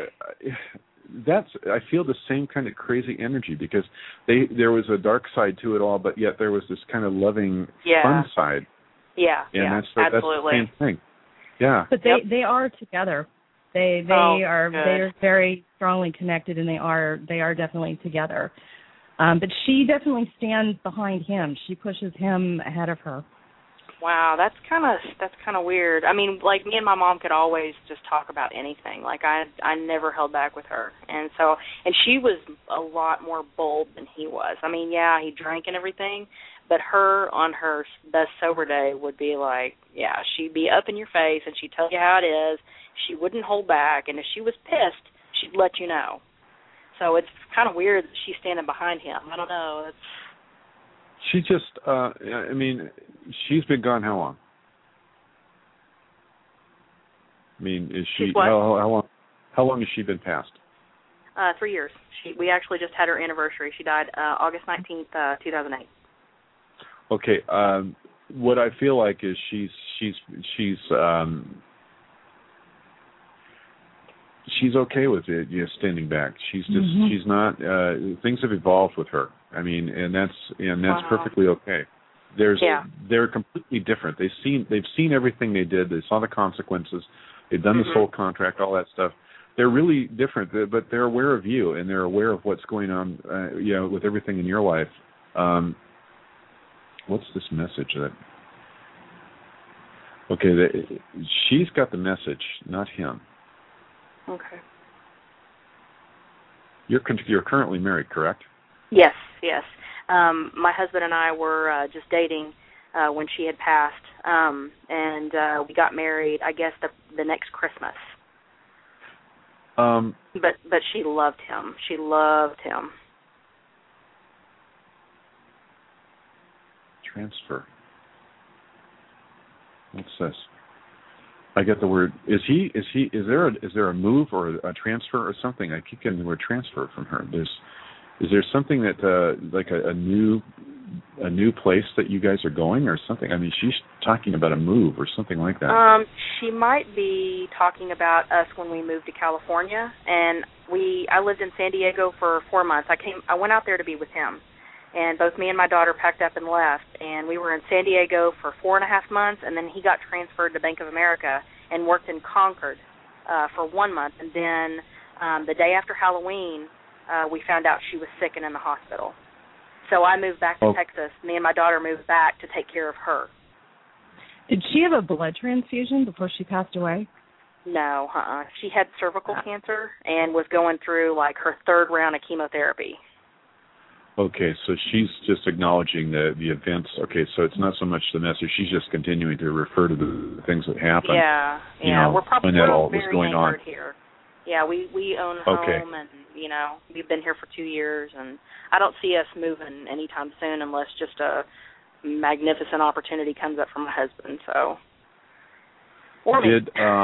I feel the same kind of crazy energy because there was a dark side to it all, but yet there was this kind of loving, fun side. Yeah, and absolutely. That's the same thing. Yeah, but they are together. They are very strongly connected, and they are definitely together. But she definitely stands behind him. She pushes him ahead of her. Wow, that's kind of weird. I mean, like me and my mom could always just talk about anything. Like I never held back with her, and she was a lot more bold than he was. I mean, yeah, he drank and everything, but her on her best sober day would be like, yeah, she'd be up in your face and she'd tell you how it is. She wouldn't hold back, and if she was pissed, she'd let you know. So it's kind of weird that she's standing behind him. I don't know. She just, I mean, she's been gone how long? I mean, is she, how long has she been passed? 3 years. We actually just had her anniversary. She died August 19th, 2008. Okay. What I feel like is she's okay with it, standing back. She's just she's not. Things have evolved with her. I mean, and that's perfectly okay. They're completely different. They've seen everything they did. They saw the consequences. They've done the soul contract, all that stuff. They're really different, but they're aware of you and they're aware of what's going on, with everything in your life. What's this message that? Okay, she's got the message, not him. Okay. You're currently married, correct? Yes. My husband and I were just dating when she had passed, and we got married, I guess, the next Christmas. But she loved him. She loved him. Transfer. What's this? I get the word. Is there a move or a transfer or something? I keep getting the word transfer from her. Is there something that like a new place that you guys are going or something? I mean, she's talking about a move or something like that. She might be talking about us when we moved to California, and I lived in San Diego for 4 months. I went out there to be with him. And both me and my daughter packed up and left, and we were in San Diego for 4.5 months, and then he got transferred to Bank of America and worked in Concord for 1 month. And then the day after Halloween, we found out she was sick and in the hospital. So I moved back to Texas. Me and my daughter moved back to take care of her. Did she have a blood transfusion before she passed away? No, She had cervical cancer and was going through like her 3rd round of chemotherapy. Okay, so she's just acknowledging the events. Okay, so it's not so much the message. She's just continuing to refer to the things that happened. Yeah. We're probably when that all was very going on here. Yeah, we own a home, and we've been here for 2 years, and I don't see us moving anytime soon unless just a magnificent opportunity comes up for my husband. So, or me.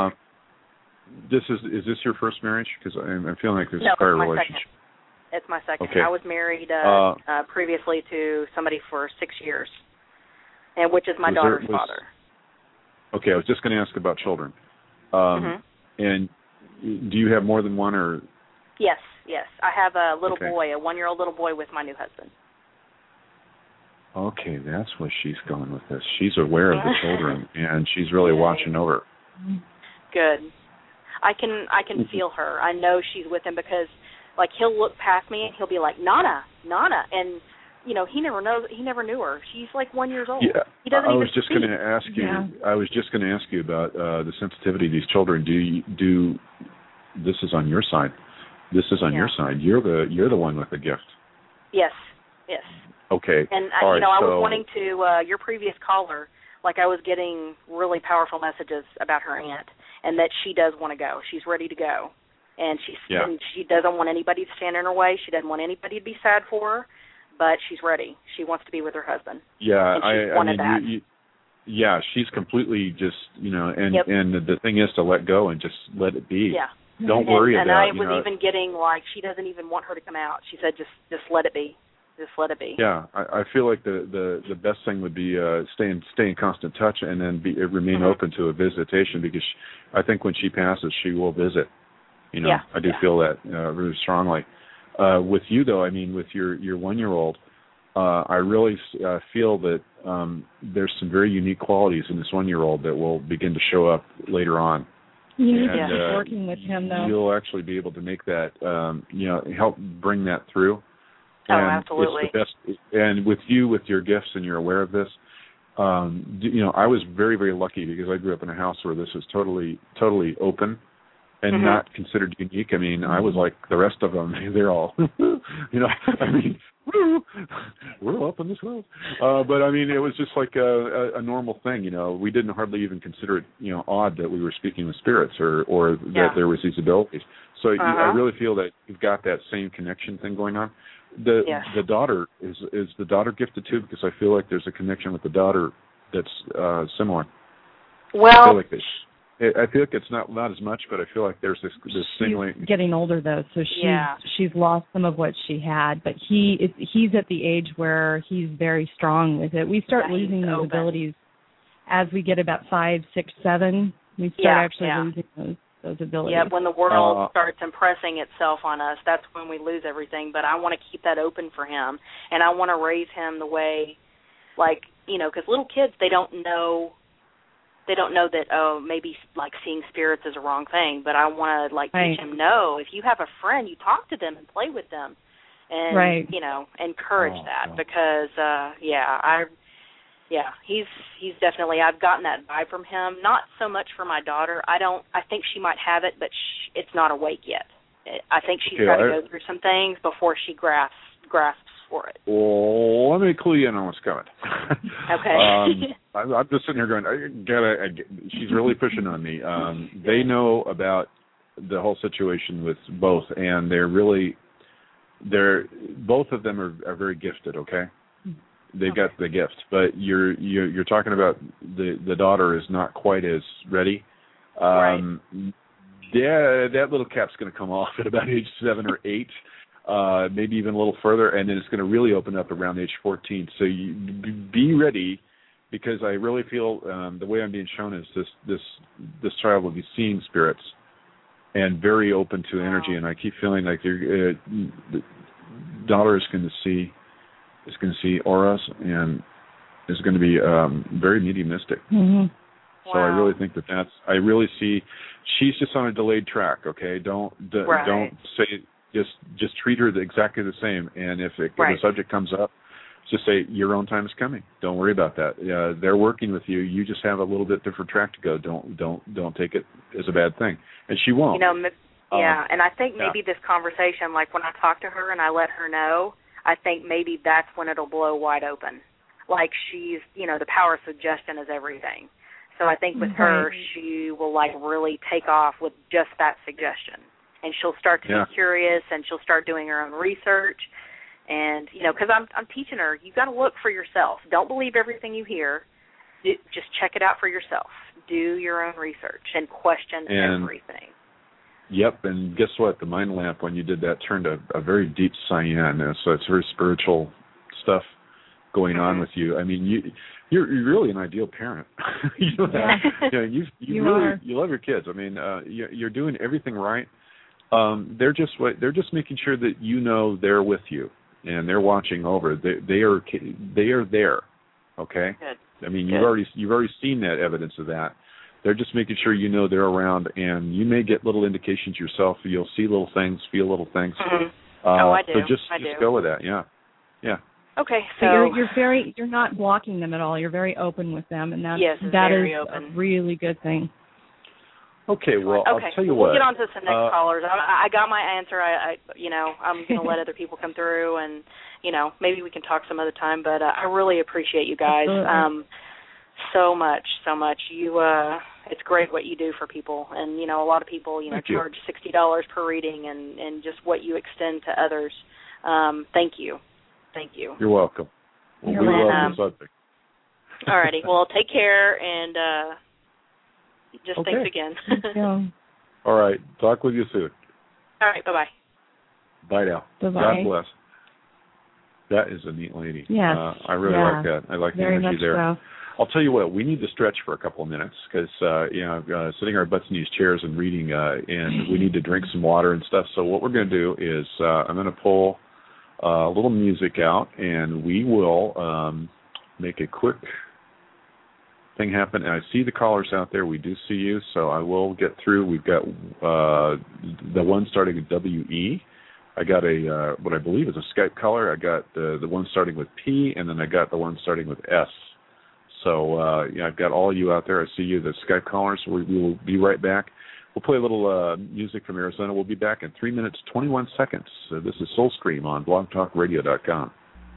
Is this your first marriage? Because I'm feeling like there's a prior relationship. Second. It's my second. Okay. I was married previously to somebody for 6 years, and which is my daughter's father. Okay, I was just going to ask about children. And do you have more than one, or? Yes. I have a little boy, a 1-year-old little boy with my new husband. Okay, that's where she's going with this. She's aware of the children, and she's really watching over. Good. I can feel her. I know she's with him because, like, he'll look past me and he'll be like, Nana, and he never knew her. She's like 1 year old. Yeah, he doesn't I even was just going to ask you. Yeah. I was just going to ask you about the sensitivity of these children. Do this is on your side? This is on your side. You're the one with the gift. Yes. Okay. And I was wanting to your previous caller. Like, I was getting really powerful messages about her aunt, and that she does want to go. She's ready to go. And she doesn't want anybody to stand in her way. She doesn't want anybody to be sad for her, but she's ready. She wants to be with her husband. Yeah, and I mean, she's completely just, and the thing is to let go and just let it be. Yeah, don't worry and about. And I was even getting like, she doesn't even want her to come out. She said, just let it be. Just let it be. Yeah, I feel like the best thing would be stay in constant touch and then remain open to a visitation, because I think when she passes, she will visit. You know, I do feel that really strongly. With you though, I mean, with your 1-year-old, I really feel that there's some very unique qualities in this 1-year-old that will begin to show up later on. You need to keep working with him, though. You'll actually be able to make that, help bring that through. And absolutely. It's the best. And with your gifts, and you're aware of this, I was very, very lucky because I grew up in a house where this was totally, totally open and not considered unique. I mean, I was like the rest of them. They're all, I mean, we're up in this world. But I mean, it was just like a normal thing. We didn't hardly even consider it, odd that we were speaking with spirits or that there was these abilities. So I really feel that you've got that same connection thing going on. The daughter is the daughter gifted too, because I feel like there's a connection with the daughter that's similar. Well, I feel like it's not as much, but I feel like there's this signaling. She's getting older though, so she's lost some of what she had. But he's at the age where he's very strong with it. We start losing those abilities as we get about 5, 6, 7. We start actually losing those abilities. Yeah, when the world starts impressing itself on us, that's when we lose everything. But I want to keep that open for him, and I want to raise him the way, like, because little kids, they don't know that, maybe like seeing spirits is a wrong thing, but I want to teach him, no, if you have a friend, you talk to them and play with them and, encourage that because, he's definitely, I've gotten that vibe from him, not so much for my daughter. I think she might have it, but it's not awake yet. I think she's got to go through some things before she grasps for it. Well, let me clue you in on what's coming. Okay. I'm just sitting here going, she's really pushing on me. They know about the whole situation with both, and both of them are very gifted, okay? They've got the gift, but you're talking about the daughter is not quite as ready. Right. Yeah, that little cap's going to come off at about age 7 or 8, maybe even a little further, and then it's going to really open up around age 14. So you be ready, because I really feel the way I'm being shown is this child will be seeing spirits and very open to energy, and I keep feeling like the daughter is going to see auras and is going to be very mediumistic. Mm-hmm. So I really think I really see she's just on a delayed track. Okay, don't say just treat her exactly the same. And if the subject comes up, just say your own time is coming. Don't worry about that. They're working with you. You just have a little bit different track to go. Don't take it as a bad thing. And she won't. And I think maybe this conversation, like when I talk to her and I let her know, I think maybe that's when it'll blow wide open. Like she's, the power of suggestion is everything. So I think with her, she will really take off with just that suggestion. And she'll start to be curious, and she'll start doing her own research. And, because I'm teaching her, you got to look for yourself. Don't believe everything you hear. Just check it out for yourself. Do your own research and question everything. Yep, and guess what? The mind lamp, when you did that, turned a very deep cyan. So it's very spiritual stuff going on with you. I mean, you're really an ideal parent. You love your kids. I mean, you're doing everything right. They're just making sure that they're with you and they're watching over. They are there. Okay. Good. I mean, you've already seen that evidence of that. They're just making sure they're around, and you may get little indications yourself. You'll see little things, feel little things. Mm-hmm. I do. So just go with that. Yeah. Okay, so you're not blocking them at all. You're very open with them, and that is a really good thing. Okay, well, I'll tell you what. We'll get on to some next callers. I got my answer. I'm going to let other people come through, and maybe we can talk some other time. But I really appreciate you guys so much. It's great what you do for people, and a lot of people charge $60 per reading, and just what you extend to others. Thank you. You're welcome. Well, we love the subject. All righty. Well, take care, and just thanks again. All right. Talk with you soon. All right. Bye-bye. Bye now. Bye-bye. God bless. That is a neat lady. Yes. I really like that. I like the Very energy much there. So. I'll tell you what, we need to stretch for a couple of minutes because, sitting our butts in these chairs and reading, and we need to drink some water and stuff. So what we're going to do is I'm going to pull a little music out, and we will make a quick thing happen. And I see the callers out there. We do see you, so I will get through. We've got the one starting with WE. I got a what I believe is a Skype caller. I got the one starting with P, and then I got the one starting with S. So I've got all you out there. I see you, the Skype callers. We will be right back. We'll play a little music from Arizona. We'll be back in 3 minutes, 21 seconds. This is Soulstream on blogtalkradio.com.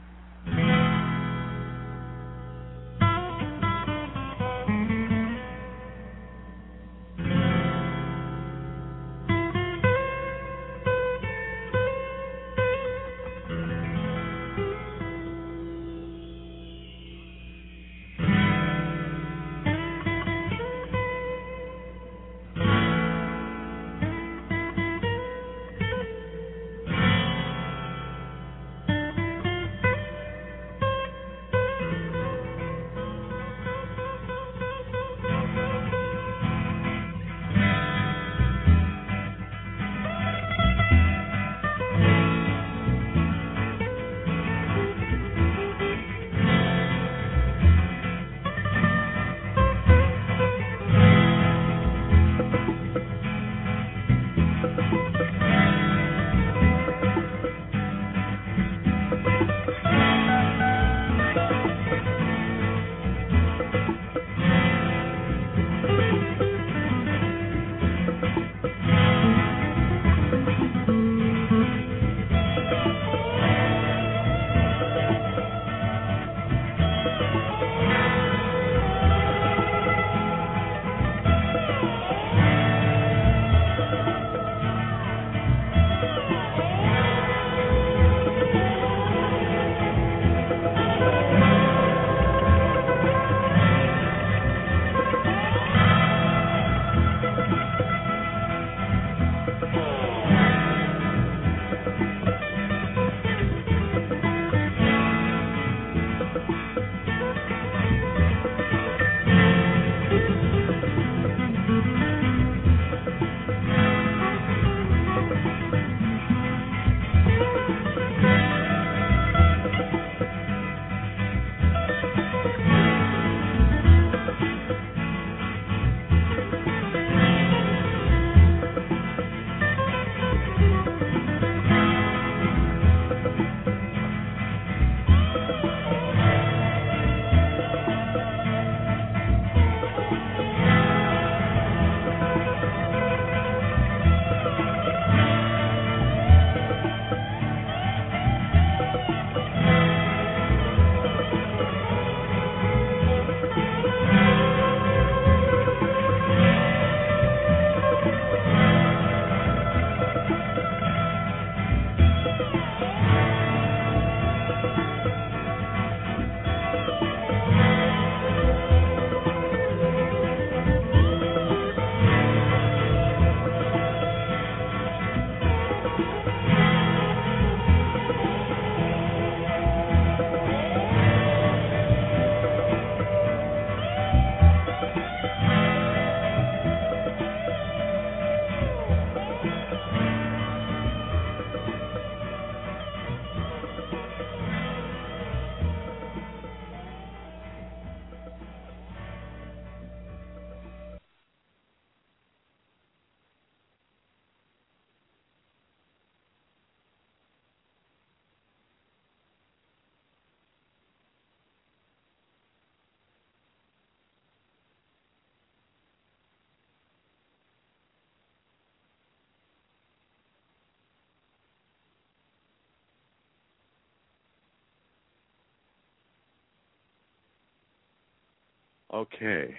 Okay.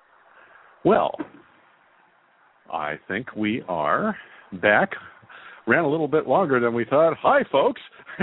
Well, I think we are back. Ran a little bit longer than we thought. Hi, folks.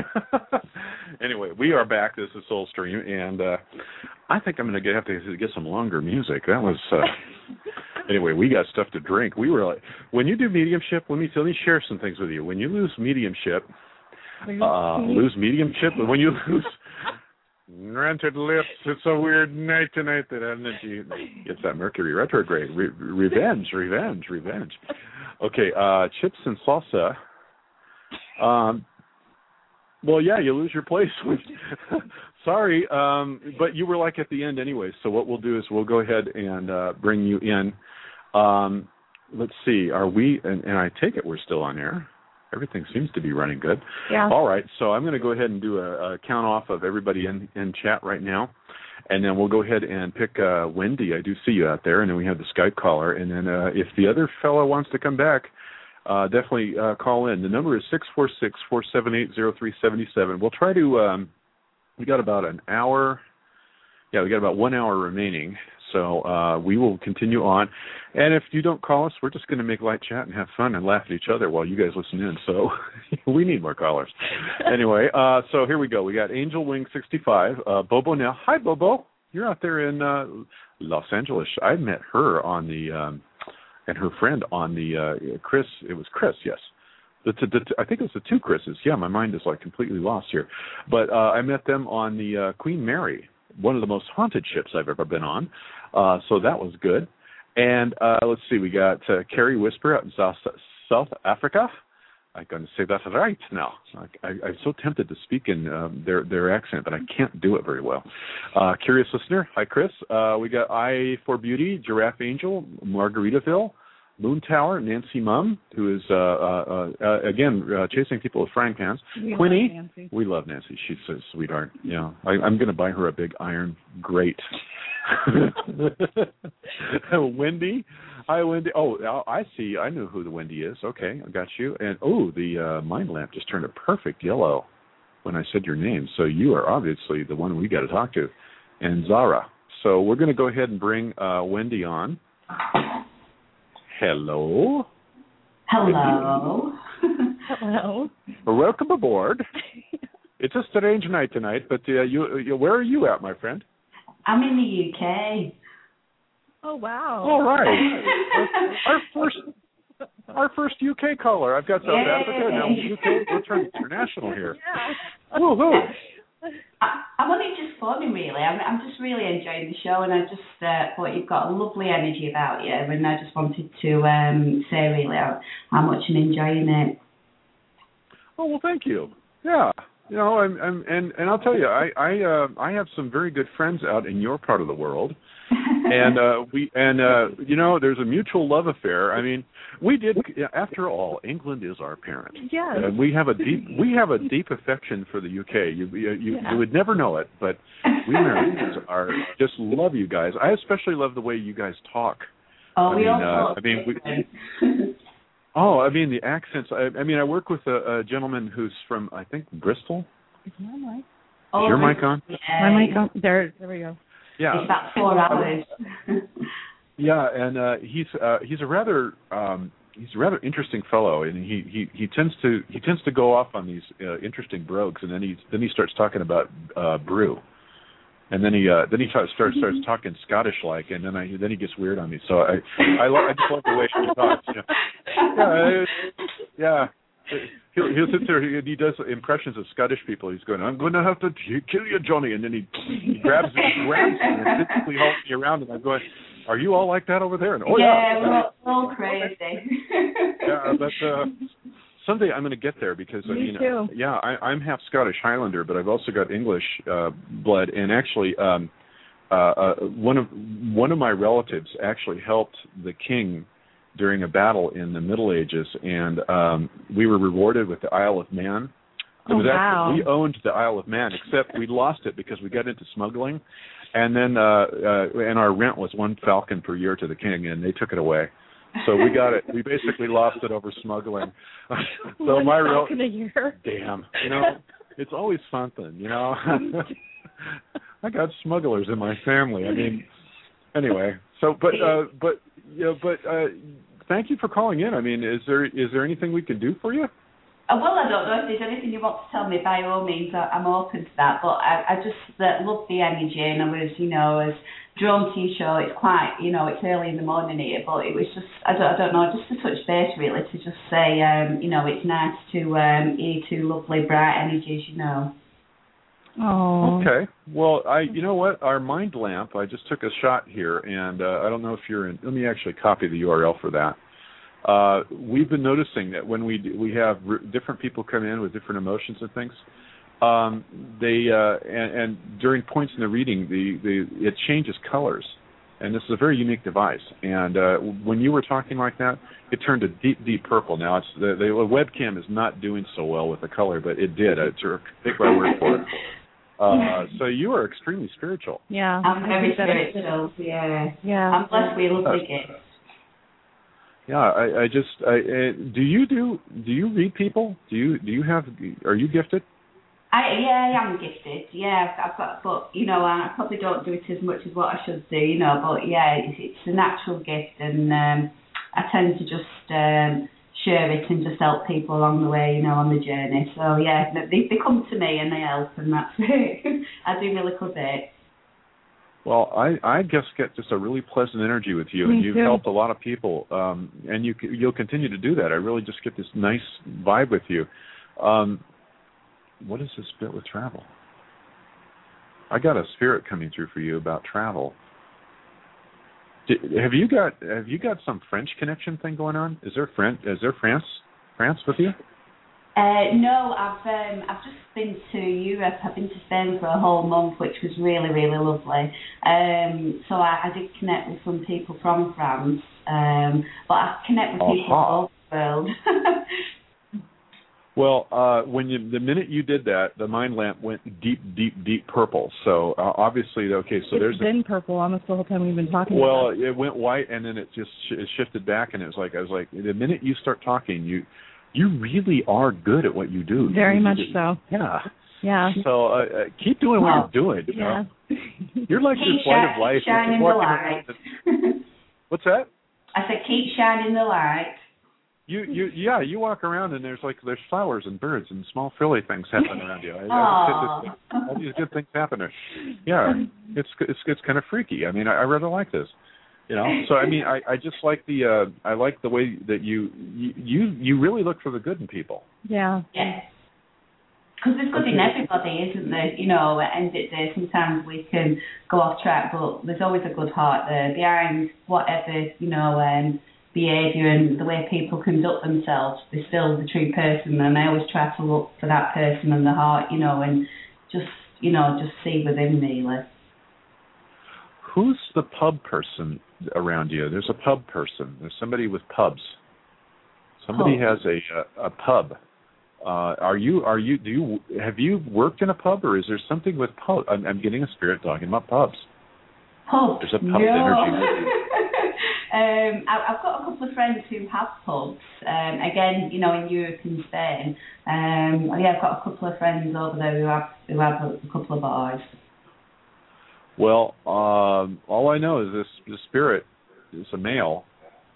Anyway, we are back. This is Soulstream, and I think I'm going to have to get some longer music. That was Anyway, we got stuff to drink. We were like, when you do mediumship, let me share some things with you. When you lose mediumship, when you lose rented lips, it's a weird night tonight. That energy, it's that Mercury retrograde. Revenge. Okay, chips and salsa. Well, yeah, you lose your place. Sorry, but you were like at the end anyway. So what we'll do is we'll go ahead and bring you in. Let's see. Are we? And I take it we're still on air. Everything seems to be running good. Yeah. All right. So I'm going to go ahead and do a count off of everybody in chat right now, and then we'll go ahead and pick Wendy. I do see you out there, and then we have the Skype caller, and then if the other fellow wants to come back. Definitely call in. The number is 646-478-0377. We'll try to, we got about an hour. Yeah, we got about 1 hour remaining. So we will continue on. And if you don't call us, we're just going to make light chat and have fun and laugh at each other while you guys listen in. So we need more callers. Anyway, so here we go. We got Angel Wing 65. Bobo now. Hi, Bobo. You're out there in Los Angeles. I met her on the... and her friend on the Chris. It was Chris, yes. I think it was the two Chris's. Yeah, my mind is like completely lost here. But I met them on the Queen Mary, one of the most haunted ships I've ever been on. So that was good. And let's see, we got Carrie Whisper out in South Africa. I'm going to say that right now. I'm so tempted to speak in their accent, but I can't do it very well. Curious listener, hi Chris. We got I for Beauty, Giraffe Angel, Margaritaville, Moon Tower, Nancy Mum, who is again chasing people with frying pans. Quinny, we love Nancy. She's a sweetheart. Yeah, I'm going to buy her a big iron grate. Wendy. Hi, Wendy. Oh, I see. I know who the Wendy is. Okay, I got you. And, the mind lamp just turned a perfect yellow when I said your name. So you are obviously the one we got to talk to. And Zara. So we're going to go ahead and bring Wendy on. Hello. Hello. Hello. Welcome aboard. It's a strange night tonight, but you, where are you at, my friend? I'm in the UK. Oh, wow. All right. Our first UK caller. I've got South Africa, now UK. We're turning international here. Yeah. Woo-hoo. I'm only just phoning, really. I'm just really enjoying the show, and I just thought you've got a lovely energy about you, and I just wanted to say really how much I'm enjoying it. Oh, well, thank you. Yeah. You know, and I'll tell you, I have some very good friends out in your part of the world, and you know, there's a mutual love affair. I mean, we did, after all, England is our parent. Yes. And we have a deep affection for the UK. You would never know it, but we Americans just love you guys. I especially love the way you guys talk. Oh, I mean, the accents. I mean, I work with a gentleman who's from, I think, Bristol. Is my mic? Is your mic on? Yeah. My mic on? There we go. Yeah. It's about 4 hours. Yeah, and he's a rather interesting fellow, and he tends to go off on these interesting brogues, and then he starts talking about brew. And then he starts talking Scottish like, and then he gets weird on me. So I just love the way he talks. You know? Yeah. He'll sit there. He does impressions of Scottish people. He's going, "I'm going to have to kill you, Johnny," and then he grabs me and physically holds me around, and I'm going, "Are you all like that over there?" And we're all crazy. Yeah, but someday I'm going to get there because Me too. Yeah, I'm half Scottish Highlander, but I've also got English blood, and actually, one of my relatives actually helped the king during a battle in the Middle Ages, and we were rewarded with the Isle of Man. We owned the Isle of Man, except we lost it because we got into smuggling, and then and our rent was 1 falcon per year to the king, and they took it away. So we got it. We basically lost it over smuggling. So my real damn, you know, it's always something, you know. I got smugglers in my family. I mean, anyway. So, but thank you for calling in. I mean, is there anything we can do for you? Well, I don't know if there's anything you want to tell me. By all means, I'm open to that. But I just love the energy, and I was, drawn to your show. It's quite, it's early in the morning here, but it was just, I don't know, just to touch base really, to just say, it's nice to hear two lovely, bright energies, Oh. Okay. Well, you know what? Our mind lamp, I just took a shot here, and I don't know if you're in. Let me actually copy the URL for that. We've been noticing that when we have different people come in with different emotions and things, they and during points in the reading, it changes colors, and this is a very unique device. And when you were talking like that, it turned a deep, deep purple. Now the webcam is not doing so well with the color, but it did. Take my word for it. So you are extremely spiritual. Yeah, I'm very spiritual. Yeah. I'm blessed with lovely gifts. Yeah, do you read people? Are you gifted? I am gifted. Yeah, I've got, but I probably don't do it as much as what I should do. But yeah, it's a natural gift, and I tend to just share it and just help people along the way, on the journey. So yeah, they come to me and they help, and that's it. I do my little bit. Well, I just get just a really pleasant energy with you, and you've helped a lot of people, and you'll continue to do that. I really just get this nice vibe with you. What is this bit with travel? I got a spirit coming through for you about travel. Have you got some French connection thing going on? Is there France with you? No, I've just been to Europe. I've been to Spain for a whole month, which was really, really lovely. So I did connect with some people from France, but I connect with people all over the world. Well, the minute you did that, the mind lamp went deep, deep, deep purple. So obviously, okay. So it's been purple almost the whole time we've been talking. Well, it went white, and then it just shifted back, and I was like, the minute you start talking, you really are good at what you do. Very much so. Yeah. Yeah. So keep doing what you're doing. Yeah. You're like this light of life. Shining the light. What's that? I said, keep shining the light. You walk around and there's flowers and birds and small frilly things happening around you. All these good things happen. Yeah, it's kind of freaky. I mean, I rather like this, So I mean, I just like I like the way that you really look for the good in people. Yeah. Yes. Because there's good in everybody, isn't there? At the end of the day, sometimes we can go off track, but there's always a good heart there behind whatever behaviour and the way people conduct themselves. They're still the true person, and I always try to look for that person in the heart, and just see within me. Who's the pub person around you? There's a pub person. There's somebody with pubs. Somebody has a pub. Have you worked in a pub, or is there something with pub? I'm getting a spirit talking about pubs. Pubs? There's a pub energy. I've got a couple of friends who have pubs, again, in Europe and Spain. I've got a couple of friends over there who have a couple of bars. Well, all I know is this spirit is a male,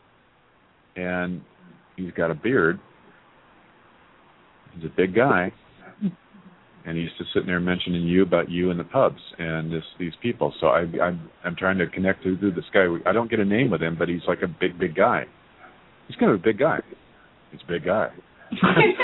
and he's got a beard. He's a big guy, and he's just sitting there mentioning about you and the pubs and these people. So I'm trying to connect to this guy. I don't get a name with him, but he's like a big guy. He's kind of a big guy. He's a big guy. He's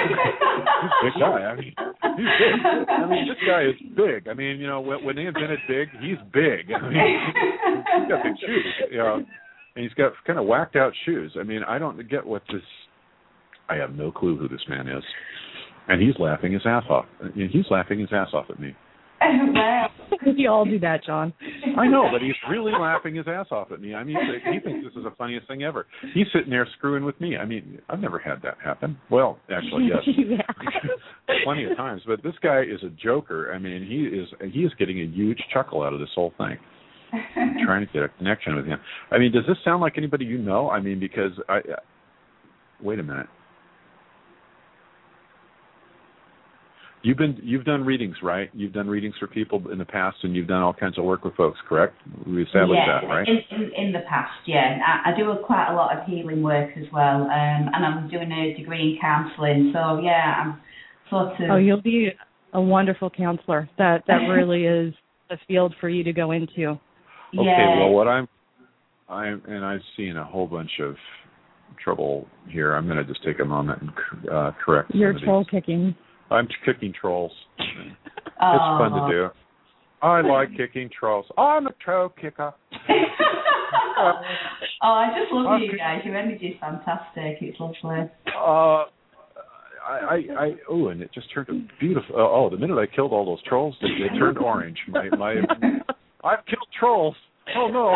a big guy. I mean, he's big. I mean, this guy is big. I mean, when they invented big, he's big. I mean, he's got big shoes. And he's got kind of whacked out shoes. I mean, I don't get what this. I have no clue who this man is. And he's laughing his ass off. He's laughing his ass off at me. You all do that, John. I know, but he's really laughing his ass off at me. I mean, he thinks this is the funniest thing ever. He's sitting there screwing with me. I mean, I've never had that happen. Well, actually, yes, plenty of times. But this guy is a joker. I mean, he is getting a huge chuckle out of this whole thing. I'm trying to get a connection with him. I mean, does this sound like anybody you know? I mean, because wait a minute. You've done readings, right? You've done readings for people in the past, and you've done all kinds of work with folks, correct? We established that, right? In the past, yeah. I do quite a lot of healing work as well, and I'm doing a degree in counselling. So yeah, I'm sort of. Oh, you'll be a wonderful counselor. That really is a field for you to go into. Okay, well, what I'm I've seen a whole bunch of trouble here. I'm going to just take a moment and correct. You're troll kicking. I'm kicking trolls. It's fun to do. I like kicking trolls. I'm a troll kicker. I just love you guys. Your energy is fantastic. It's lovely. And it just turned beautiful. The minute I killed all those trolls, they turned orange. I've killed trolls. Oh no!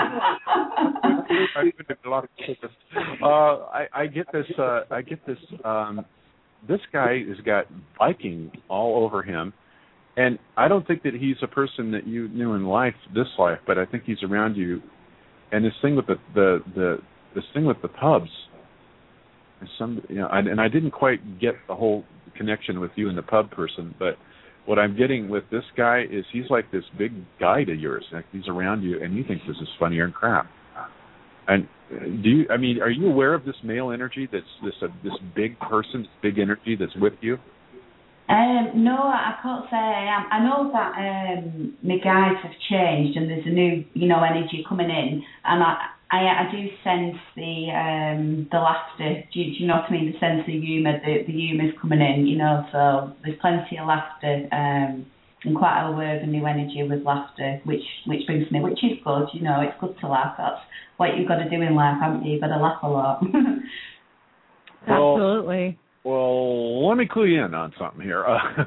I get this. This guy has got Viking all over him, and I don't think that he's a person that you knew in this life, but I think he's around you. And this thing with the thing with the pubs, and I didn't quite get the whole connection with you and the pub person, but what I'm getting with this guy is he's like this big guy to yours. Like he's around you, and he thinks this is funnier than crap. And are you aware of this male energy that's this big person, this big energy that's with you? No, I can't say I am. I know that my guys have changed and there's a new, energy coming in, and I do sense the laughter. Do you know what I mean? The sense of humour, the humour's coming in, So there's plenty of laughter. I'm quite aware of the new energy with laughter, which brings me, which is good. It's good to laugh. That's what you've got to do in life, haven't you? You've got to laugh a lot. Absolutely. Well, let me clue you in on something here.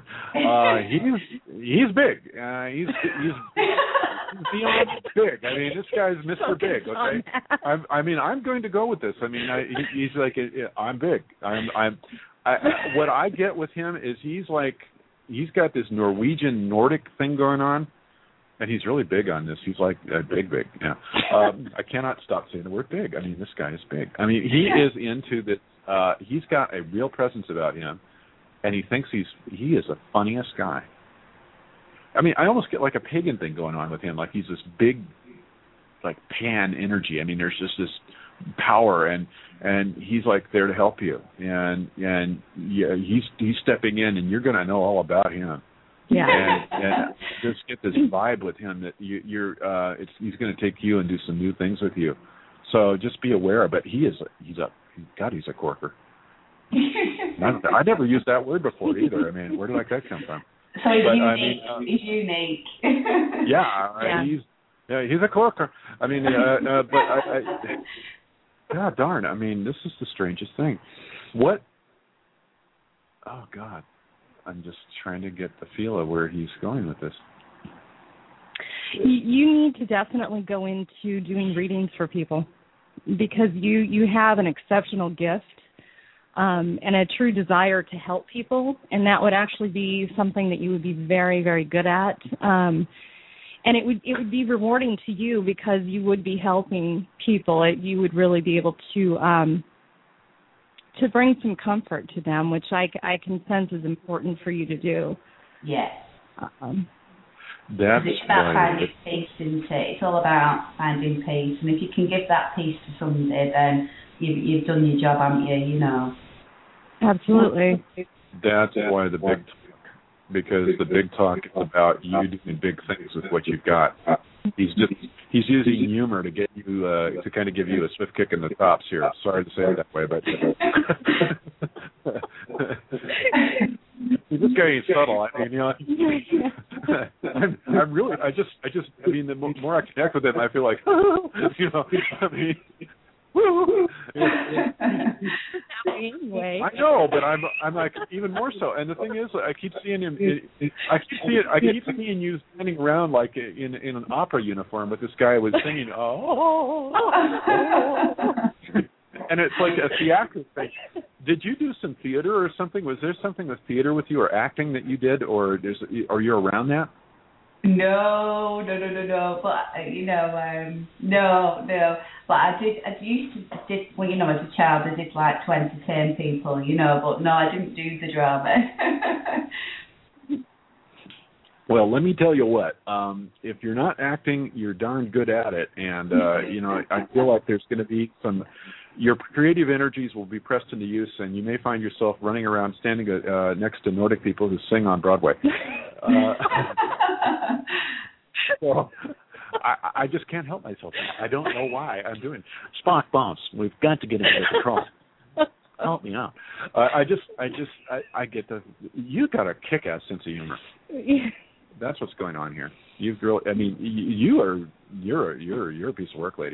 He's big. He's beyond big. I mean, this guy's Mr. Big. Okay. I'm going to go with this. He's like, I'm big. What I get with him is he's got this Norwegian Nordic thing going on, and he's really big on this. He's like big. Yeah. I cannot stop saying the word big. This guy is big. He is into the. He's got a real presence about him, and he thinks he is the funniest guy. I almost get like a pagan thing going on with him, like he's this big, like pan energy. There's just this power, and he's like there to help you, and yeah, he's stepping in, and you're going to know all about him. Yeah. And just get this vibe with him that he's going to take you and do some new things with you. So just be aware. But he's a corker. I never used that word before either. Where did that come from? So he's unique. Yeah. He's a corker. God darn. This is the strangest thing. What? Oh God. I'm just trying to get the feel of where he's going with this. You need to definitely go into doing readings for people, because you have an exceptional gift and a true desire to help people, and that would actually be something that you would be very, very good at. And it would be rewarding to you, because you would be helping people. You would really be able to bring some comfort to them, which I can sense is important for you to do. Yes. That's it's about finding peace, isn't it? It's all about finding peace, and if you can give that peace to somebody, then you've done your job, haven't you? Absolutely. That's why the big talk, because the big talk is about you doing big things with what you've got. He's using humor to get you to kind of give you a swift kick in the tops here. Sorry to say it that way, but this guy ain't subtle. I'm really. The more I connect with him, I feel like, Anyway. I know, but I'm like even more so. And the thing is, I keep seeing him. I keep seeing you standing around like in an opera uniform with this guy was singing. And it's like a theatrical thing. Did you do some theater or something? Was there something with theater with you or acting that you did, or are you around that? No. But no. But I used to as a child, I did like to entertain people, But no, I didn't do the drama. Well, let me tell you what. If you're not acting, you're darn good at it, and I feel like there's going to be some. Your creative energies will be pressed into use, and you may find yourself running around standing next to Nordic people who sing on Broadway. So, I just can't help myself. I don't know why I'm doing Spock boss. We've got to get into control. Help me out. I get you got a kick-ass sense of humor. That's what's going on here. You've really, I mean, you're a piece of work, lady.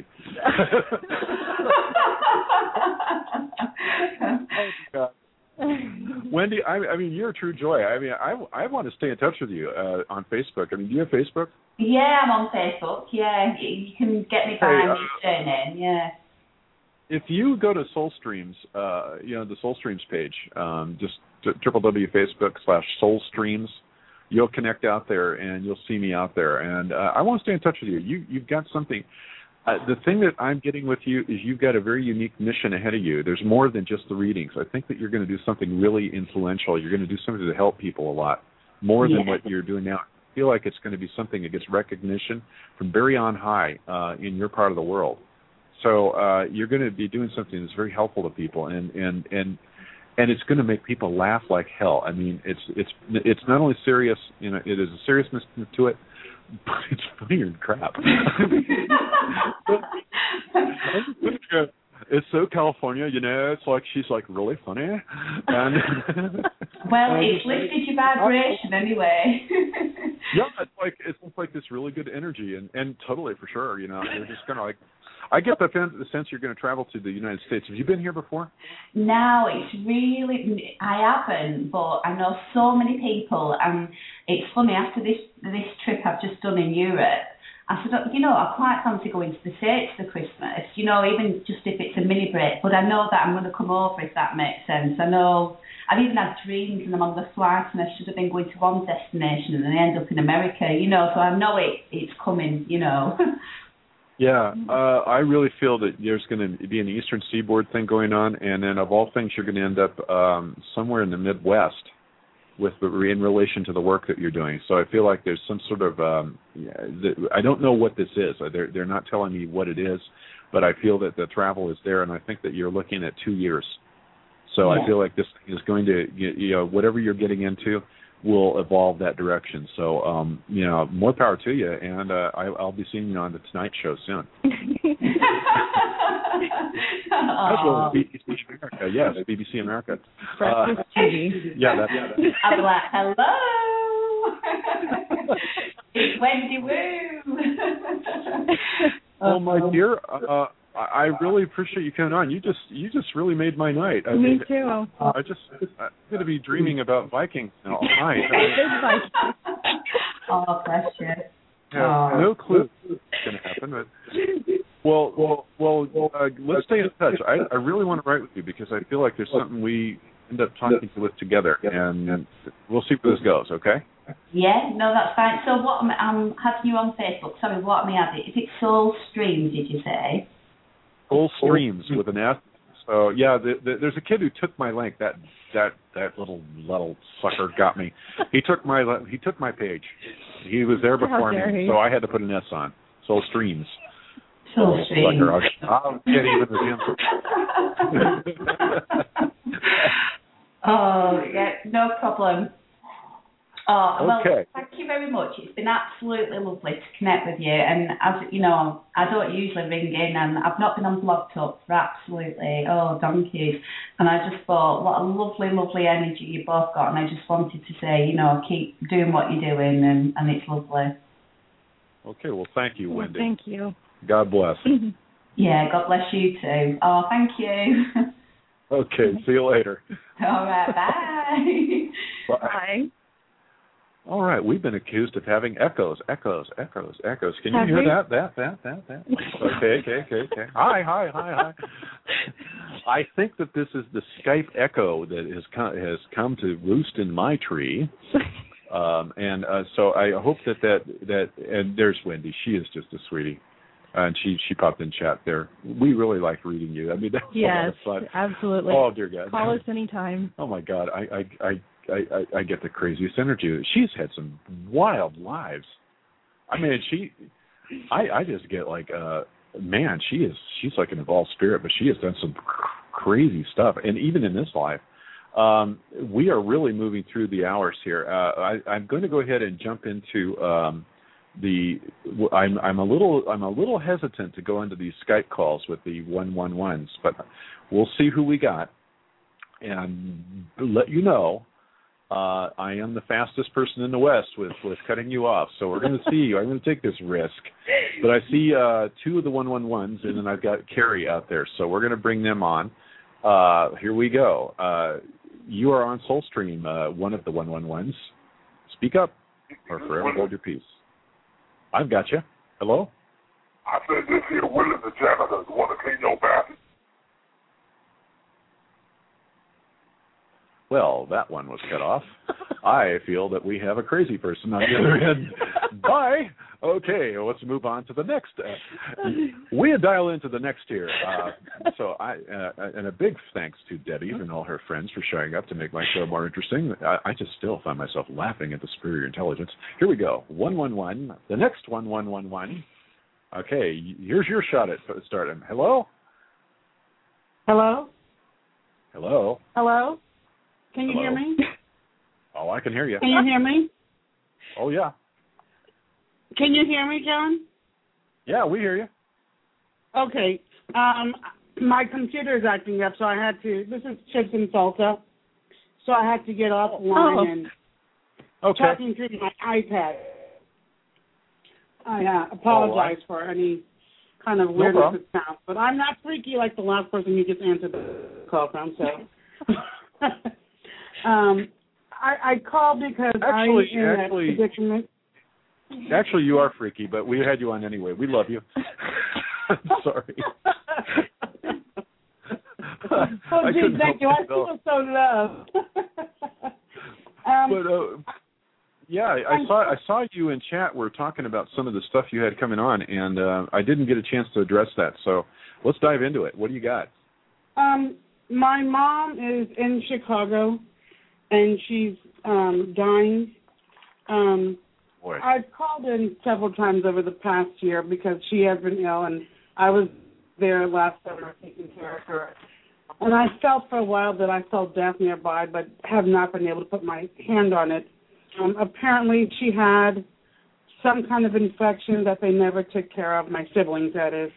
Oh, God. Wendy, I mean, you're a true joy. I mean, I want to stay in touch with you on Facebook. I mean, do you have Facebook? Yeah, I'm on Facebook. Yeah, you can get me by my surname. Yeah. If you go to SoulStreams, the SoulStreams page, just www.facebook.com/SoulStreams, you'll connect out there and you'll see me out there. And I want to stay in touch with you. You've got something. The thing that I'm getting with you is you've got a very unique mission ahead of you. There's more than just the readings. I think that you're going to do something really influential. You're going to do something to help people a lot, more than what you're doing now. I feel like it's going to be something that gets recognition from very on high in your part of the world. So you're going to be doing something that's very helpful to people, and it's going to make people laugh like hell. I mean, it's not only serious, it is a seriousness to it, but it's funnier than crap. It's so California, it's like she's like really funny. And well, it's lifted your vibration anyway. Yeah, it's like this really good energy, and totally for sure. You're just kind of like. I get the sense you're going to travel to the United States. Have you been here before? No, it's really, I haven't, but I know so many people, and it's funny, after this trip I've just done in Europe, I said, I quite fancy going to the States for Christmas, even just if it's a mini break, but I know that I'm going to come over, if that makes sense. I know, I've even had dreams and I'm on the flight and I should have been going to one destination and then I end up in America, so I know it's coming, Yeah, I really feel that there's going to be an Eastern Seaboard thing going on, and then of all things, you're going to end up somewhere in the Midwest in relation to the work that you're doing. So I feel like there's some sort of I don't know what this is. They're not telling me what it is, but I feel that the travel is there, and I think that you're looking at 2 years. So I feel like this is going to, whatever you're getting into will evolve that direction. So, more power to you, and I'll be seeing you on the Tonight Show soon. As well as BBC America. Yes, BBC America. Breakfast TV. Yeah, I'll be like, hello. It's Wendy Woo. Oh, my dear. I really appreciate you coming on. You just really made my night. Me too. I'm going to be dreaming about Vikings all night. Oh, bless you. No clue what's going to happen. But, let's stay in touch. I really want to write with you because I feel like there's something we end up talking with together, and we'll see where this goes. Okay? Yeah, no, that's fine. So what I'm having you on Facebook. Sorry, what am I adding? Is it SoulStreams? Did you say? SoulStreams with an S. So yeah, there's a kid who took my link. That little sucker got me. He took my page. He was there before me, so I had to put an S on. SoulStreams. SoulStreams. I'll get even with him. Oh yeah, no problem. Oh, well, okay. Thank you very much. It's been absolutely lovely to connect with you. And as you know, I don't usually ring in, and I've not been on Blog Talk for absolutely, donkeys. And I just thought, what a lovely, lovely energy you both got. And I just wanted to say, keep doing what you're doing, and it's lovely. Okay, well, thank you, Wendy. Thank you. God bless. Yeah, God bless you too. Oh, thank you. Okay, see you later. All right, bye. Bye. All right, we've been accused of having echoes. Can you hear that? Okay. Hi. I think that this is the Skype echo that has come to roost in my tree. So I hope that and there's Wendy. She is just a sweetie. And she popped in chat there. We really like reading you. I mean, that's a lot of fun. Absolutely. Oh, dear God. Call us anytime. Oh, my God. I get the craziest energy. She's had some wild lives. I mean, I just get like, man, she's like an evolved spirit, but she has done some crazy stuff. And even in this life, we are really moving through the hours here. I'm going to go ahead and jump into I'm a little hesitant to go into these Skype calls with the 111s, but we'll see who we got, and let you know. I am the fastest person in the West with cutting you off, so we're going to see. I'm going to take this risk. But I see two of the 111s, and then I've got Carrie out there, so we're going to bring them on. Here we go. You are on Soulstream, one of the 111s. Speak up, or forever hold your peace. I've got you. Hello? I said this here Willie the janitor, the one that cleaned your bathroom. Well, that one was cut off. I feel that we have a crazy person on the other end. Bye. Okay, let's move on to the next. We dial into the next here. And a big thanks to Debbie and all her friends for showing up to make my show more interesting. I just still find myself laughing at the superior intelligence. Here we go. 111. The next 1111. Okay, here's your shot at stardom. Hello? Hello? Hello? Hello? Can you Hello? hear me? Oh, I can hear you. Can you hear me? Oh, yeah. Can you hear me, John? Yeah, we hear you. Okay. My computer is acting up, so I had to. This is Chips and Salsa, so I had to get offline and talking through my iPad. I apologize for any kind of weirdness it sounds, but I'm not freaky like the last person you just answered the call from. So, I called because I'm in a predicament. Actually, you are freaky, but we had you on anyway. We love you. I'm sorry. Oh, geez, thank you. I feel so loved. I saw you in chat. We're talking about some of the stuff you had coming on, and I didn't get a chance to address that. So let's dive into it. What do you got? My mom is in Chicago, and she's dying. Boy. I've called in several times over the past year because she has been ill, and I was there last summer taking care of her. And I felt for a while that I felt death nearby, but have not been able to put my hand on it. Apparently she had some kind of infection that they never took care of, my siblings, that is.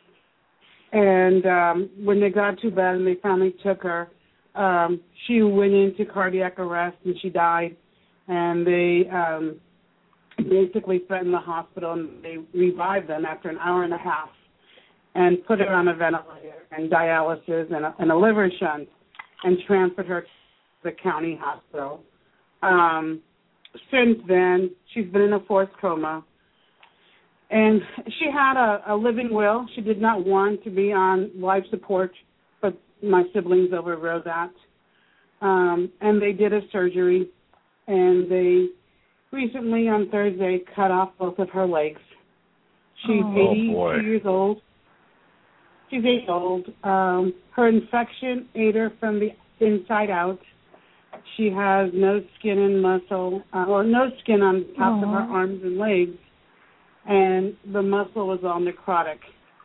And when they got too bad and they finally took her, she went into cardiac arrest and she died. And they basically threatened the hospital, and they revived them after an hour and a half and put her on a ventilator and dialysis and a liver shunt and transferred her to the county hospital. Since then, she's been in a forced coma. And she had a living will. She did not want to be on life support, but my siblings overrode that. And they did a surgery, and they recently on Thursday cut off both of her legs. She's 82 years old. She's 8 years old. Her infection ate her from the inside out. She has no skin and muscle, or no skin on the tops of her arms and legs, and the muscle was all necrotic.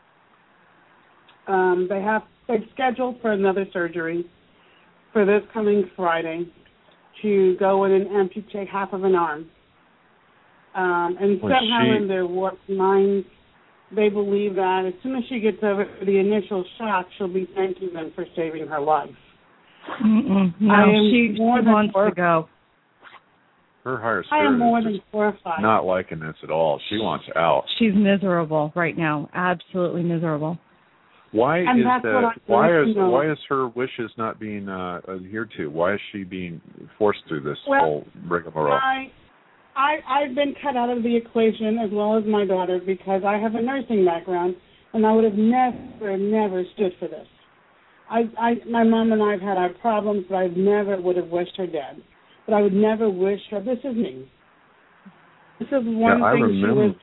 They've scheduled for another surgery for this coming Friday to go in and amputate half of an arm. And somehow in their warped minds, they believe that as soon as she gets over the initial shock, she'll be thanking them for saving her life. No, she wants to go. Her higher I am more spirit than is horrified. not liking this at all. She wants out. She's miserable right now, absolutely miserable. Why is her wishes not being adhered to? Why is she being forced through this whole rigmarole? I've been cut out of the equation as well as my daughter because I have a nursing background, and I would have never stood for this. My mom and I have had our problems, but I never would have wished her dead. But I would never wish her. This is me. This is one thing she was.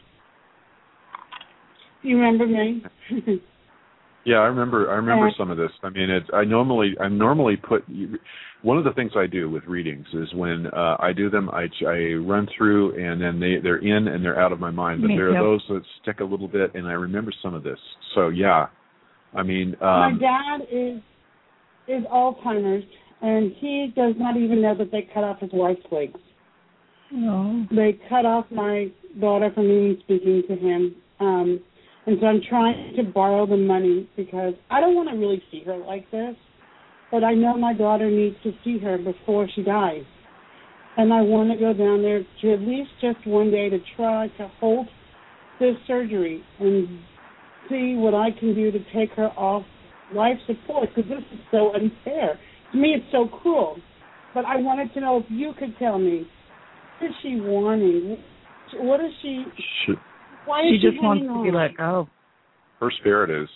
You remember me? Yeah, I remember some of this. I mean, I normally put. One of the things I do with readings is when I do them, I run through and then they're in and they're out of my mind. But there are those that stick a little bit, and I remember some of this. So yeah, I mean. My dad is Alzheimer's, and he does not even know that they cut off his wife's legs. No. They cut off my daughter from even speaking to him. And so I'm trying to borrow the money because I don't want to really see her like this, but I know my daughter needs to see her before she dies. And I want to go down there to at least just one day to try to hold this surgery and see what I can do to take her off life support, because this is so unfair. To me, it's so cruel. But I wanted to know if you could tell me, what is she wanting? What is she... Why is she just wants to be let go. Her spirit is,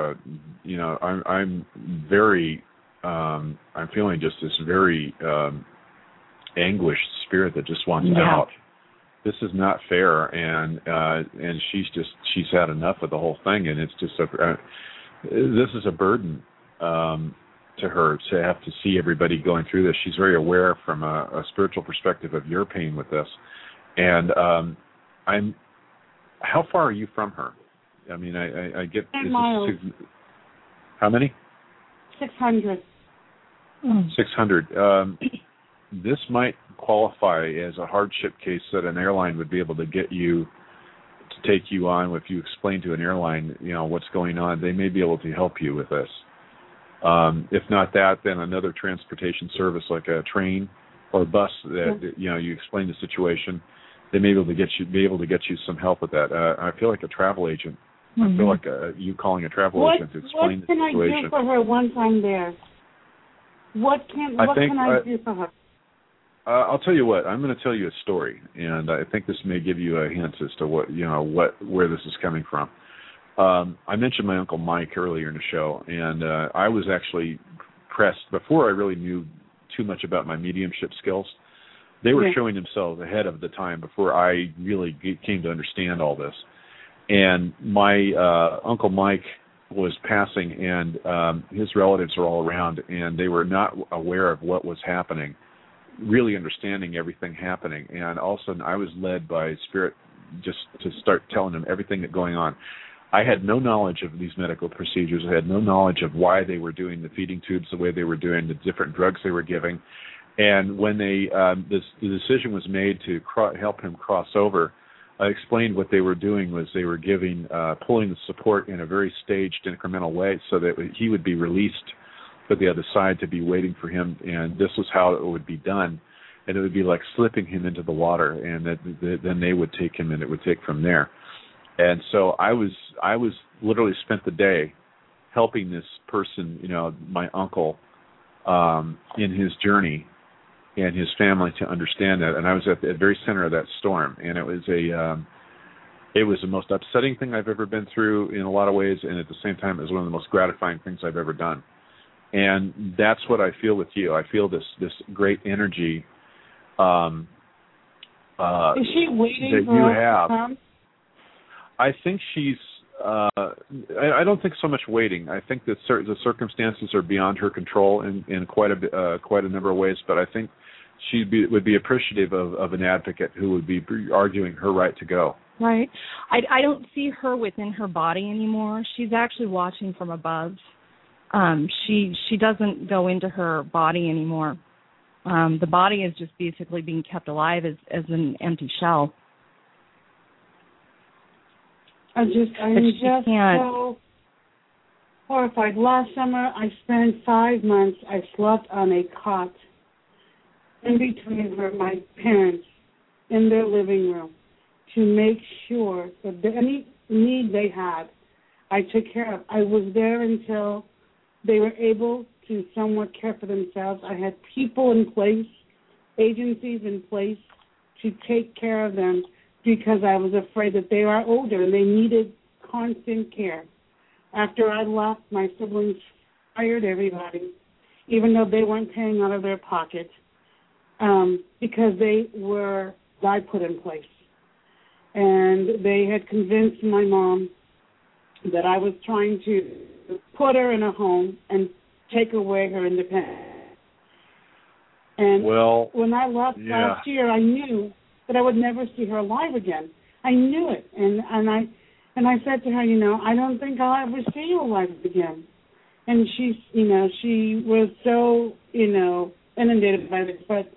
I'm very, I'm feeling just this very anguished spirit that just wants out. This is not fair, and she's had enough of the whole thing, and it's just this is a burden to her to have to see everybody going through this. She's very aware from a spiritual perspective of your pain with this, and how far are you from her? I mean, I get... 10 miles. How many? 600. 600. This might qualify as a hardship case that an airline would be able to get you to take you on. If you explain to an airline, what's going on, they may be able to help you with this. If not that, then another transportation service like a train or a bus that you explain the situation. They may be able to get you some help with that. I feel like a travel agent. I feel like you calling a travel agent to explain the situation. What can I do for her once I'm there? What can I do for her? I'll tell you what. I'm going to tell you a story, and I think this may give you a hint as to where this is coming from. I mentioned my Uncle Mike earlier in the show, and I was actually pressed before I really knew too much about my mediumship skills. They were showing themselves ahead of the time before I really came to understand all this. And my Uncle Mike was passing, and his relatives were all around, and they were not aware of what was happening, really understanding everything happening. And all of a sudden I was led by Spirit just to start telling them everything that's going on. I had no knowledge of these medical procedures. I had no knowledge of why they were doing the feeding tubes the way they were doing, the different drugs they were giving. And when the decision was made to help him cross over, I explained what they were doing was they were pulling the support in a very staged, incremental way so that he would be released for the other side to be waiting for him. And this was how it would be done. And it would be like slipping him into the water, and then they would take him, and it would take from there. And so I was literally spent the day helping this person, my uncle, in his journey, and his family to understand that. And I was at the very center of that storm, and it was the most upsetting thing I've ever been through in a lot of ways, and at the same time it was one of the most gratifying things I've ever done. And that's what I feel with you. I feel this great energy is she waiting that for you us have. To come? I think she's I don't think so much waiting. I think that the circumstances are beyond her control in quite a number of ways, but I think she would be appreciative of an advocate who would be arguing her right to go. Right. I don't see her within her body anymore. She's actually watching from above. She doesn't go into her body anymore. The body is just basically being kept alive as an empty shell. I'm just so horrified. Last summer, I spent 5 months. I slept on a cot in between my parents in their living room to make sure that any need they had, I took care of. I was there until they were able to somewhat care for themselves. I had people in place, agencies in place to take care of them, because I was afraid that they are older and they needed constant care. After I left, my siblings fired everybody, even though they weren't paying out of their pocket, because I put in place. And they had convinced my mom that I was trying to put her in a home and take away her independence. And when I left last year, I knew that I would never see her alive again. I knew it, and I said to her, I don't think I'll ever see you alive again. And she was so, inundated by this. But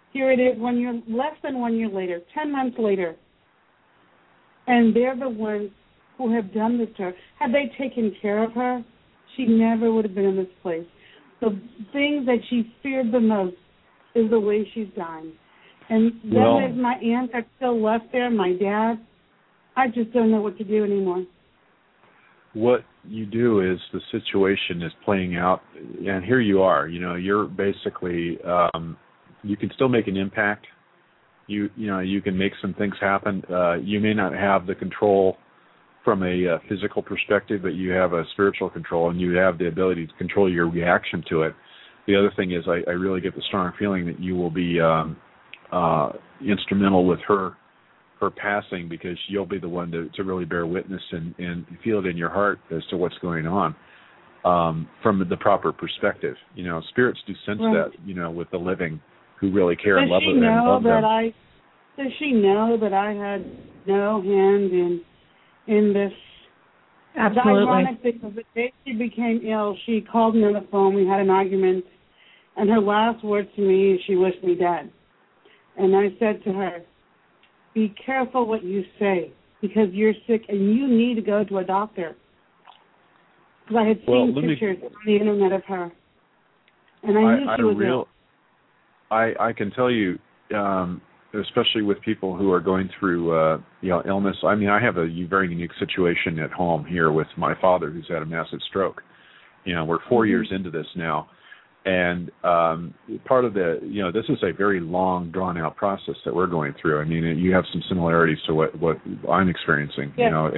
Here it is less than 1 year later, 10 months later, and they're the ones who have done this to her. Had they taken care of her, she never would have been in this place. The thing that she feared the most is the way she's dying. And then there's my aunt that's still left there, my dad. I just don't know what to do anymore. What you do is the situation is playing out, and here you are. You're basically you can still make an impact. You can make some things happen. You may not have the control from a physical perspective, but you have a spiritual control, and you have the ability to control your reaction to it. The other thing is I really get the strong feeling that you will be instrumental with her passing, because you'll be the one to really bear witness and feel it in your heart as to what's going on from the proper perspective. Spirits do sense that, with the living who really care and love them. Does she know that I had no hand in this? Absolutely. It's ironic because the day she became ill, she called me on the phone. We had an argument, and her last words to me, she wished me dead. And I said to her, be careful what you say, because you're sick and you need to go to a doctor. Because I had seen pictures on the internet of her, and I knew she was ill. I can tell you, especially with people who are going through illness. I mean, I have a very unique situation at home here with my father, who's had a massive stroke. We're 4 years into this now. And part of this is a very long, drawn-out process that we're going through. I mean, you have some similarities to what I'm experiencing. Yeah.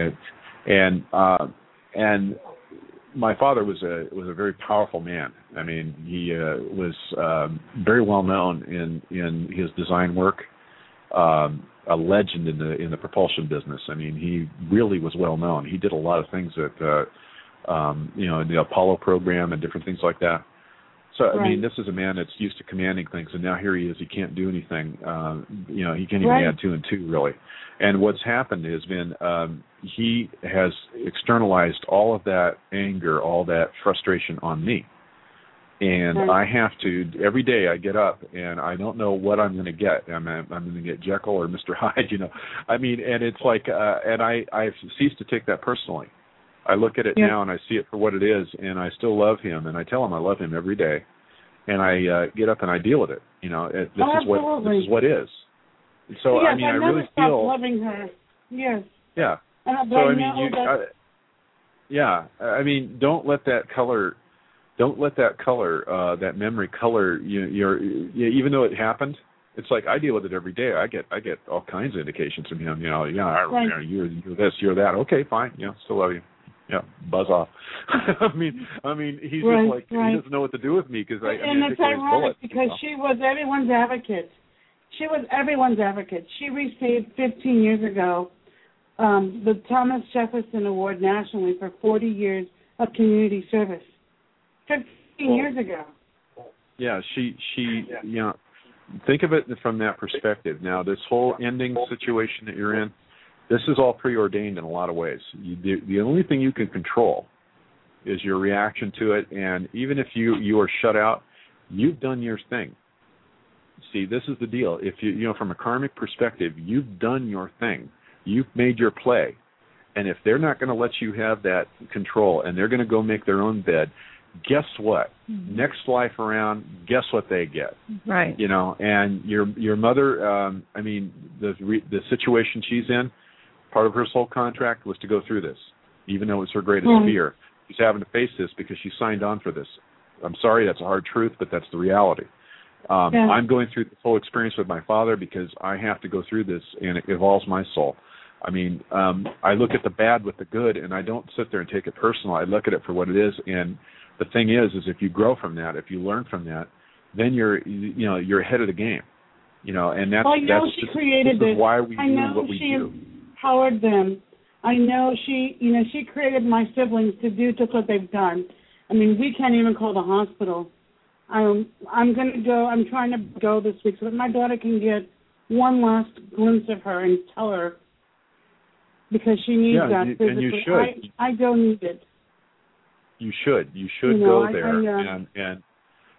And my father was a very powerful man. I mean, he was very well known in his design work, a legend in the propulsion business. I mean, he really was well known. He did a lot of things at in the Apollo program and different things like that. So, I mean, this is a man that's used to commanding things, and now here he is. He can't do anything. He can't even add 2 and 2, really. And what's happened has been he has externalized all of that anger, all that frustration on me. And I have to, every day I get up, and I don't know what I'm going to get. I'm going to get Jekyll or Mr. Hyde, I mean, and it's like, and I've ceased to take that personally. I look at it now and I see it for what it is, and I still love him, and I tell him I love him every day, and I get up and I deal with it. This is what is. So yes, I mean, I really feel loving her. Yes. Yeah. So I mean, I mean, don't let that color, that memory color even though it happened. It's like I deal with it every day. I get all kinds of indications from him. You're this, you're that. Okay, fine. Still love you. Buzz off. I mean, he's just like he doesn't know what to do with me because and it's ironic because she was everyone's advocate. She was everyone's advocate. She received 15 years ago the Thomas Jefferson Award nationally for 40 years of community service. 15 years ago. Yeah, she think of it from that perspective. Now, this whole ending situation that you're in, this is all preordained in a lot of ways. The only thing you can control is your reaction to it, and even if you are shut out, you've done your thing. See, this is the deal. If from a karmic perspective, you've done your thing. You've made your play. And if they're not going to let you have that control and they're going to go make their own bed, guess what? Mm-hmm. Next life around, guess what they get? Right. And your mother, I mean, the situation she's in, part of her soul contract was to go through this, even though it's her greatest fear. She's having to face this because she signed on for this. I'm sorry, that's a hard truth, but that's the reality. I'm going through this whole experience with my father because I have to go through this, and it involves my soul. I mean, I look at the bad with the good, and I don't sit there and take it personal. I look at it for what it is, and the thing is if you grow from that, if you learn from that, then you're ahead of the game. And that's she created this is why we do what we do. I know she empowered them. I know she created my siblings to do just what they've done. I mean, we can't even call the hospital. I'm going to go. I'm trying to go this week so that my daughter can get one last glimpse of her and tell her, because she needs that physically. And you should. I don't need it. You should. You should go there.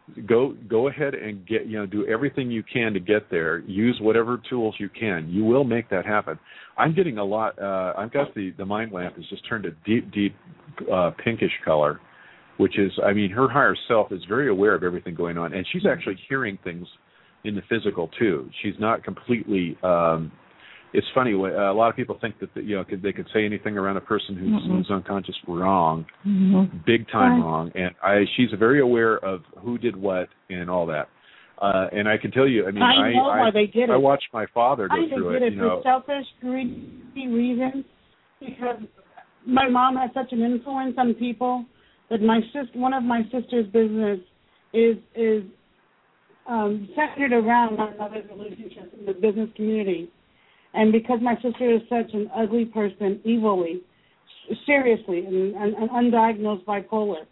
go ahead and do everything you can to get there. Use whatever tools you can. You will make that happen. I'm getting a lot. I've got the mind lamp has just turned a deep pinkish color, which is, I mean, her higher self is very aware of everything going on, and she's actually hearing things in the physical too. She's not completely. It's funny. A lot of people think that they could say anything around a person who's unconscious wrong, big time wrong. And she's very aware of who did what and all that. And I can tell you, I mean, I know why they did it. I watched my father go through it. They did it for selfish, greedy reasons. Because my mom has such an influence on people that one of my sister's business is centered around my mother's relationship in the business community. And because my sister is such an ugly person, evilly, seriously, and undiagnosed bipolar,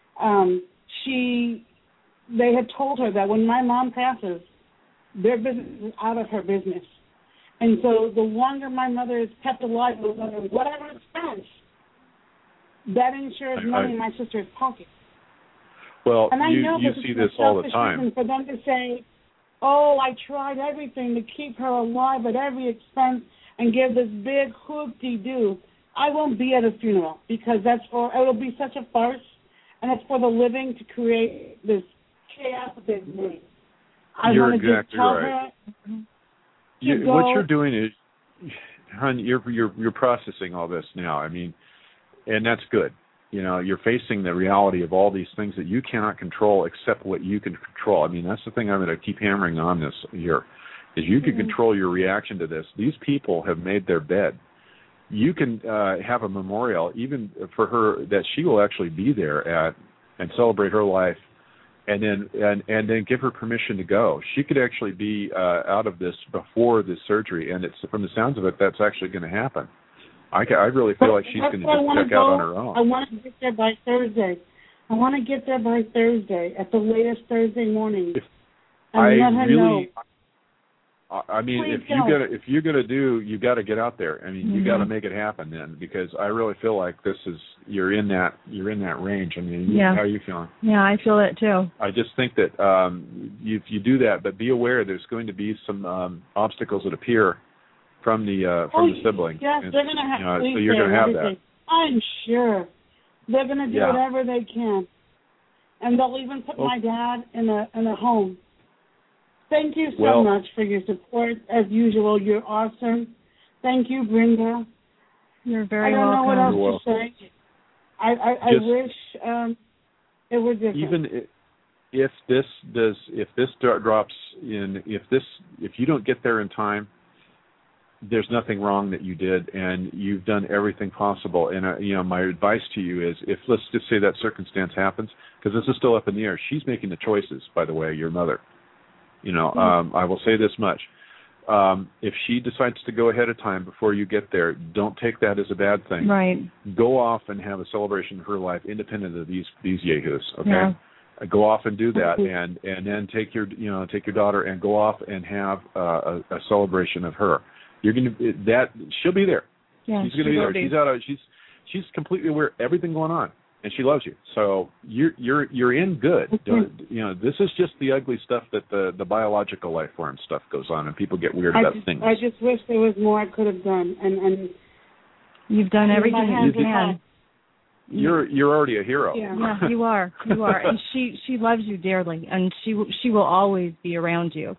they had told her that when my mom passes, their business is out of her business. And so the longer my mother is kept alive, whatever expense, that ensures money in my sister's pocket. Well, and I know you see this all the time. For them to say, oh, I tried everything to keep her alive at every expense and give this big hoop-de-doo. I won't be at a funeral because it'll be such a farce, and it's for the living to create this chaos of their money. You're exactly right. What you're doing is, hon, you're processing all this now. I mean, and that's good. You're facing the reality of all these things that you cannot control except what you can control. I mean, that's the thing I'm going to keep hammering on this here, is you can control your reaction to this. These people have made their bed. You can have a memorial even for her that she will actually be there at and celebrate her life, and then give her permission to go. She could actually be out of this before the surgery, and it's from the sounds of it, that's actually going to happen. I really feel like she's going to just check out on her own. I want to get there by Thursday. At the latest Thursday morning. I mean, if you're gonna do, you got to get out there. I mean, you got to make it happen then, because I really feel like you're in that range. I mean, how are you feeling? Yeah, I feel it too. I just think that if you do that, but be aware there's going to be some obstacles that appear from the sibling. Yes, they're going to have. So you're going to have that. I'm sure they're going to do whatever they can, and they'll even put my dad in a home. Thank you so much for your support. As usual, you're awesome. Thank you, Brenda. You're very welcome. I don't know what else to say. I wish it were different. Even if this drops in, if you don't get there in time, there's nothing wrong that you did, and you've done everything possible. And my advice to you is, if let's just say that circumstance happens, because this is still up in the air. She's making the choices, by the way, your mother. I will say this much: if she decides to go ahead of time before you get there, don't take that as a bad thing. Right. Go off and have a celebration of her life, independent of these yahoos. Okay. Yeah. Go off and do that, and then take your daughter and go off and have a celebration of her. You're going to she'll be there. Yeah, she's going to be there. She's completely aware of everything going on, and she loves you. So you're in good. This is just the ugly stuff that the biological life form stuff goes on, and people get weird about things. I just wish there was more I could have done, and you've done everything you can. You're already a hero. Yeah, you are, and she loves you dearly, and she will always be around you.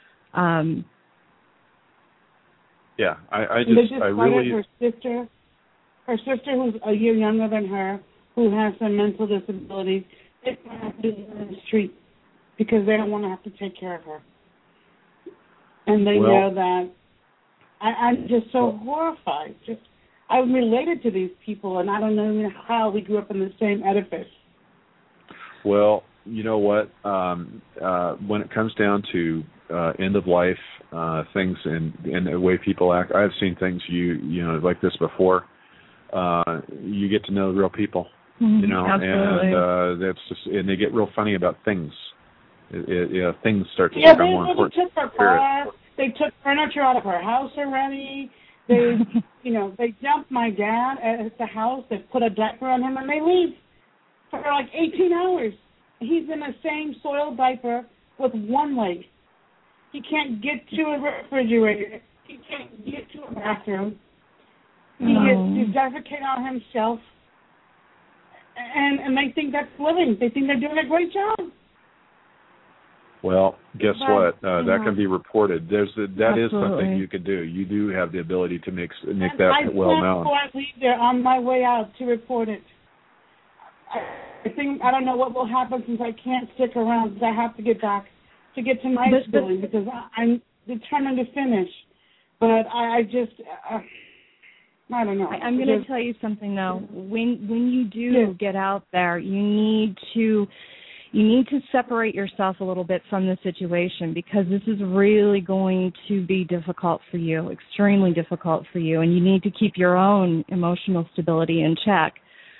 Yeah, her sister who's a year younger than her, who has some mental disabilities, they have to live in the street because they don't want to have to take care of her. And they know that. I'm just so horrified. I'm related to these people, and I don't know even how we grew up in the same edifice. Well, you know what? When it comes down to end of life things and the way people act, I've seen things like this before. You get to know real people, absolutely. And that's just, and they get real funny about things. Things start to become more important. They took her car. They took furniture out of her house already. They, they dumped my dad at the house. They put a diaper on him, and they leave for like 18 hours. he's in the same soiled diaper with one leg. He can't get to a refrigerator. He can't get to a bathroom. He is defecating on himself. And they think that's living. They think they're doing a great job. Well, guess what? That can be reported. That is something you can do. You do have the ability to make that well known. Before I leave there, on my way out to report it. I don't know what will happen since I can't stick around because I have to get back to get to my schooling because I'm determined to finish. But I just I don't know. I'm going to tell you something though. When you do get out there, you need to separate yourself a little bit from the situation because this is really going to be difficult for you, extremely difficult for you, and you need to keep your own emotional stability in check.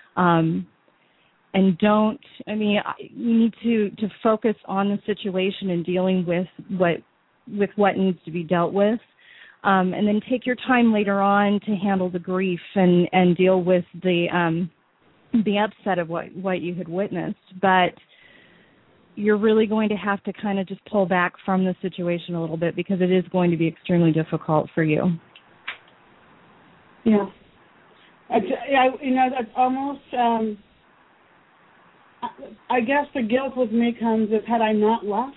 And you need to focus on the situation and dealing with what needs to be dealt with. And then take your time later on to handle the grief and deal with the upset of what you had witnessed. But you're really going to have to kind of just pull back from the situation a little bit because it is going to be extremely difficult for you. Yeah. That's almost, I guess the guilt with me comes if had I not left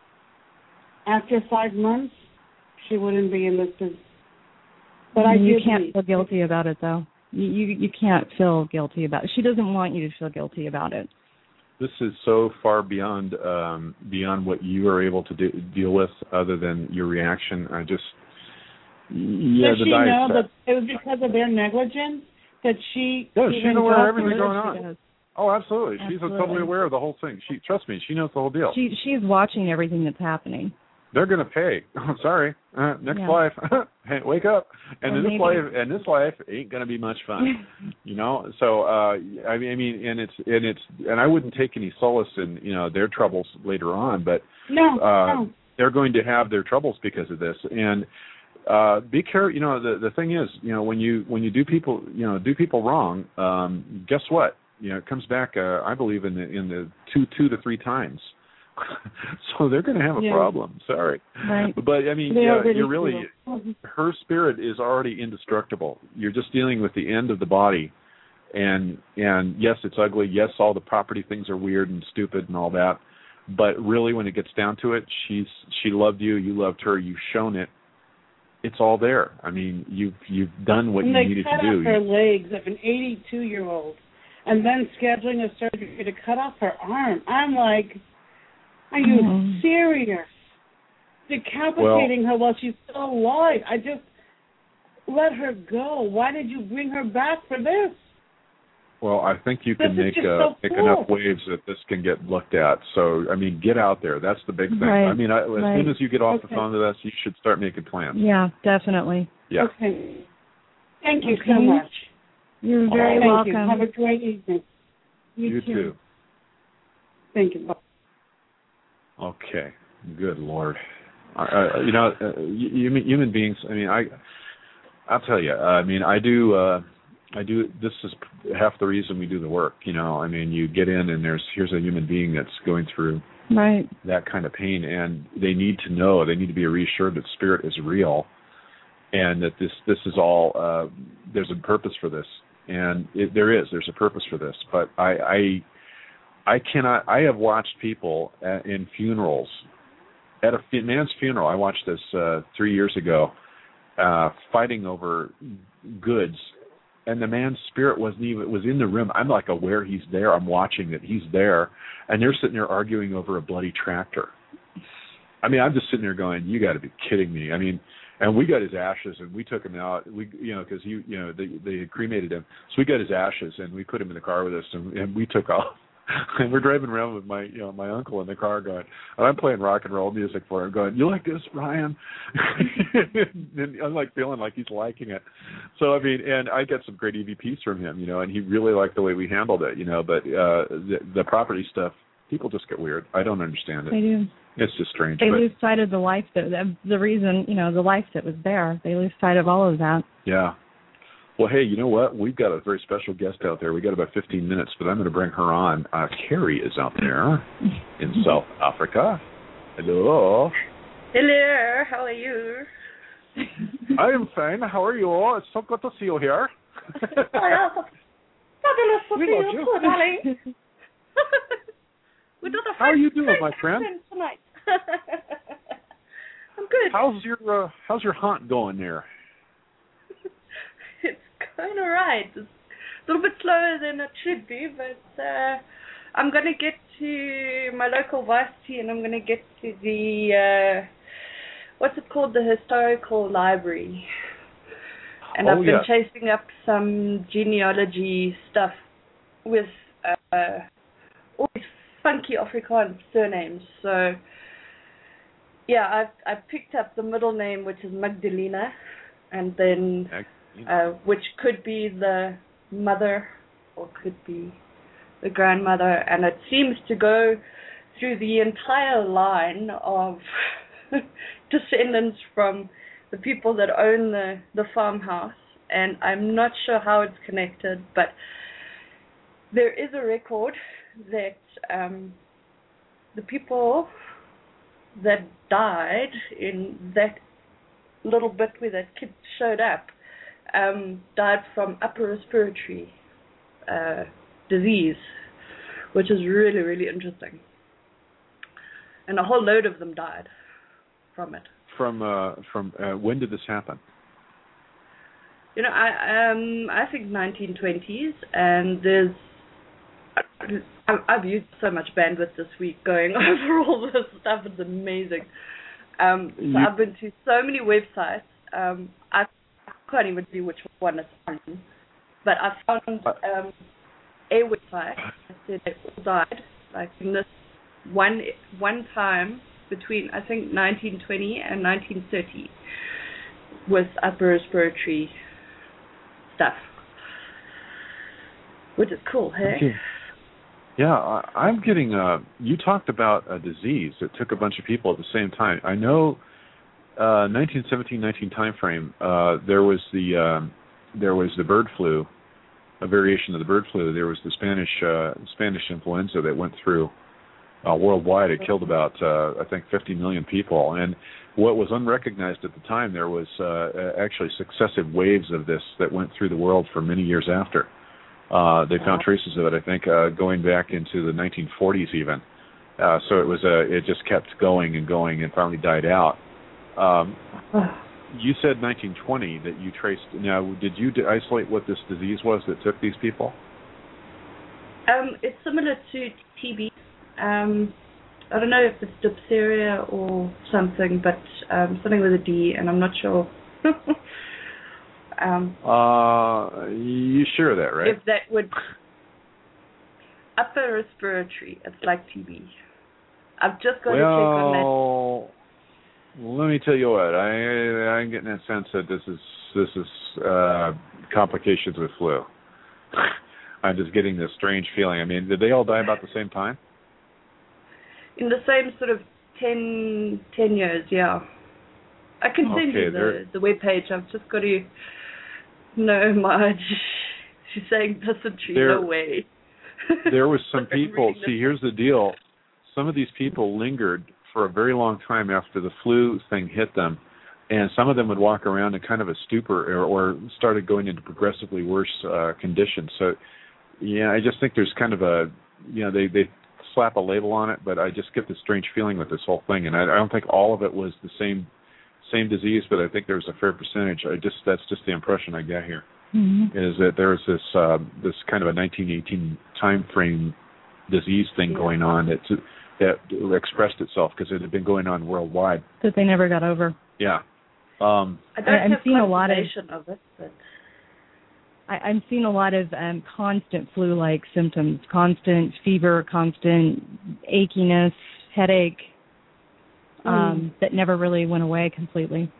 after 5 months, she wouldn't be in this position. But you can't feel guilty about it, though. You can't feel guilty about it. She doesn't want you to feel guilty about it. This is so far beyond what you are able to deal with, other than your reaction. Does she know that it was because of their negligence that she? Yeah, she's aware of everything going on. Does. Oh, absolutely. She's totally aware of the whole thing. Trust me, she knows the whole deal. She's watching everything that's happening. They're going to pay. Oh, sorry. Next life. Hey, wake up. And this life ain't going to be much fun. So I mean, and I wouldn't take any solace in their troubles later on, but they're going to have their troubles because of this. And be careful. The thing is, when you do people wrong, guess what? It comes back. I believe in the two to three times. So they're going to have a problem. Sorry, right. But I mean, you're really her spirit is already indestructible. You're just dealing with the end of the body, and yes, it's ugly. Yes, all the property things are weird and stupid and all that. But really, when it gets down to it, she loved you. You loved her. You've shown it. It's all there. I mean, you've done what you needed to do. They cut off her legs of an 82-year-old, and then scheduling a surgery to cut off her arm. I'm like, are you serious? Decapitating her while she's still alive. I just let her go. Why did you bring her back for this? Well, I think you can make enough waves that this can get looked at. So, I mean, get out there. That's the big thing. Right. I mean, as soon as you get off the phone with us, you should start making plans. Yeah, definitely. Yeah. Okay. Thank you so much. You're very welcome. You. Have a great evening. You too. Thank you. Okay. Good Lord. Human beings. I mean, I'll tell you. I mean, I do. This is half the reason we do the work. I mean, you get in and here's a human being that's going through that kind of pain, and they need to know. They need to be reassured that spirit is real, and that this is all. There's a purpose for this, and there's a purpose for this. But I cannot. I have watched people in funerals. At a man's funeral, I watched this 3 years ago, fighting over goods, and the man's spirit was in the room. I'm like aware he's there. I'm watching that he's there, and they're sitting there arguing over a bloody tractor. I mean, I'm just sitting there going, "You got to be kidding me!" I mean, and we got his ashes, and we took him out. Because they had cremated him, so we got his ashes, and we put him in the car with us, and we took off. And we're driving around with my uncle in the car going, and I'm playing rock and roll music for him going, "You like this, Ryan?" And I'm like feeling like he's liking it. So, I mean, and I got some great EVPs from him, and he really liked the way we handled it, but the property stuff, people just get weird. I don't understand it. They do. It's just strange. They lose sight of the life the life that was there. They lose sight of all of that. Yeah. Well, hey, you know what? We've got a very special guest out there. We got about 15 minutes, but I'm going to bring her on. Carrie is out there in South Africa. Hello. Hello. How are you? I am fine. How are you? It's so good to see you here. Fabulous to see you too, darling. How are you doing, my friend? Tonight. I'm good. How's your hunt going there? It's going all right. It's a little bit slower than it should be, but I'm going to get to my local varsity and I'm going to get to the, what's it called, the historical library. And I've been chasing up some genealogy stuff with all these funky Afrikaans surnames. So, yeah, I picked up the middle name, which is Magdalena, and then which could be the mother or could be the grandmother, and it seems to go through the entire line of descendants from the people that own the farmhouse, and I'm not sure how it's connected, but there is a record that the people that died in that little bit where that kid showed up died from upper respiratory disease, which is really, really interesting. And a whole load of them died from it. From when did this happen? You know, I think 1920s, and there's I've used so much bandwidth this week going over all this stuff. It's amazing. So I've been to so many websites. I can't even see which one it's on, but I found a website that said they all died like in this one time between I think 1920 and 1930 with upper respiratory stuff, which is cool, hey? Okay. Yeah, I'm getting. You talked about a disease that took a bunch of people at the same time. I know, 1917-19 time frame. There was the bird flu, a variation of the bird flu. There was the Spanish influenza that went through worldwide. It killed about I think 50 million people. And what was unrecognized at the time, there was actually successive waves of this that went through the world for many years after. They found traces of it, I think, going back into the 1940s even. So it just kept going and going and finally died out. You said 1920 that you traced. Now, did you isolate what this disease was that took these people? It's similar to TB. I don't know if it's diphtheria or something, but something with a D, and I'm not sure. You sure of that, right? If that would upper respiratory, it's like TB. I've just got to check on that. Let me tell you what, I'm getting that sense that this is complications with flu. I'm just getting this strange feeling. I mean, did they all die about the same time? In the same sort of 10 years, yeah. I can send you the webpage. I've just got to. No, Marge. She's saying dysentery. No way. There was some people. See, here's the deal. Some of these people lingered for a very long time after the flu thing hit them, and some of them would walk around in kind of a stupor or started going into progressively worse conditions. So, yeah, I just think there's kind of a, they slap a label on it, but I just get this strange feeling with this whole thing, and I don't think all of it was the same disease, but I think there's a fair percentage. That's just the impression I get here, is that there's this kind of a 1918 time frame disease thing going on that expressed itself because it had been going on worldwide that they never got over. Yeah, I'm seeing a lot of it, but I'm seeing a lot of constant flu-like symptoms, constant fever, constant achiness, headache. That never really went away completely.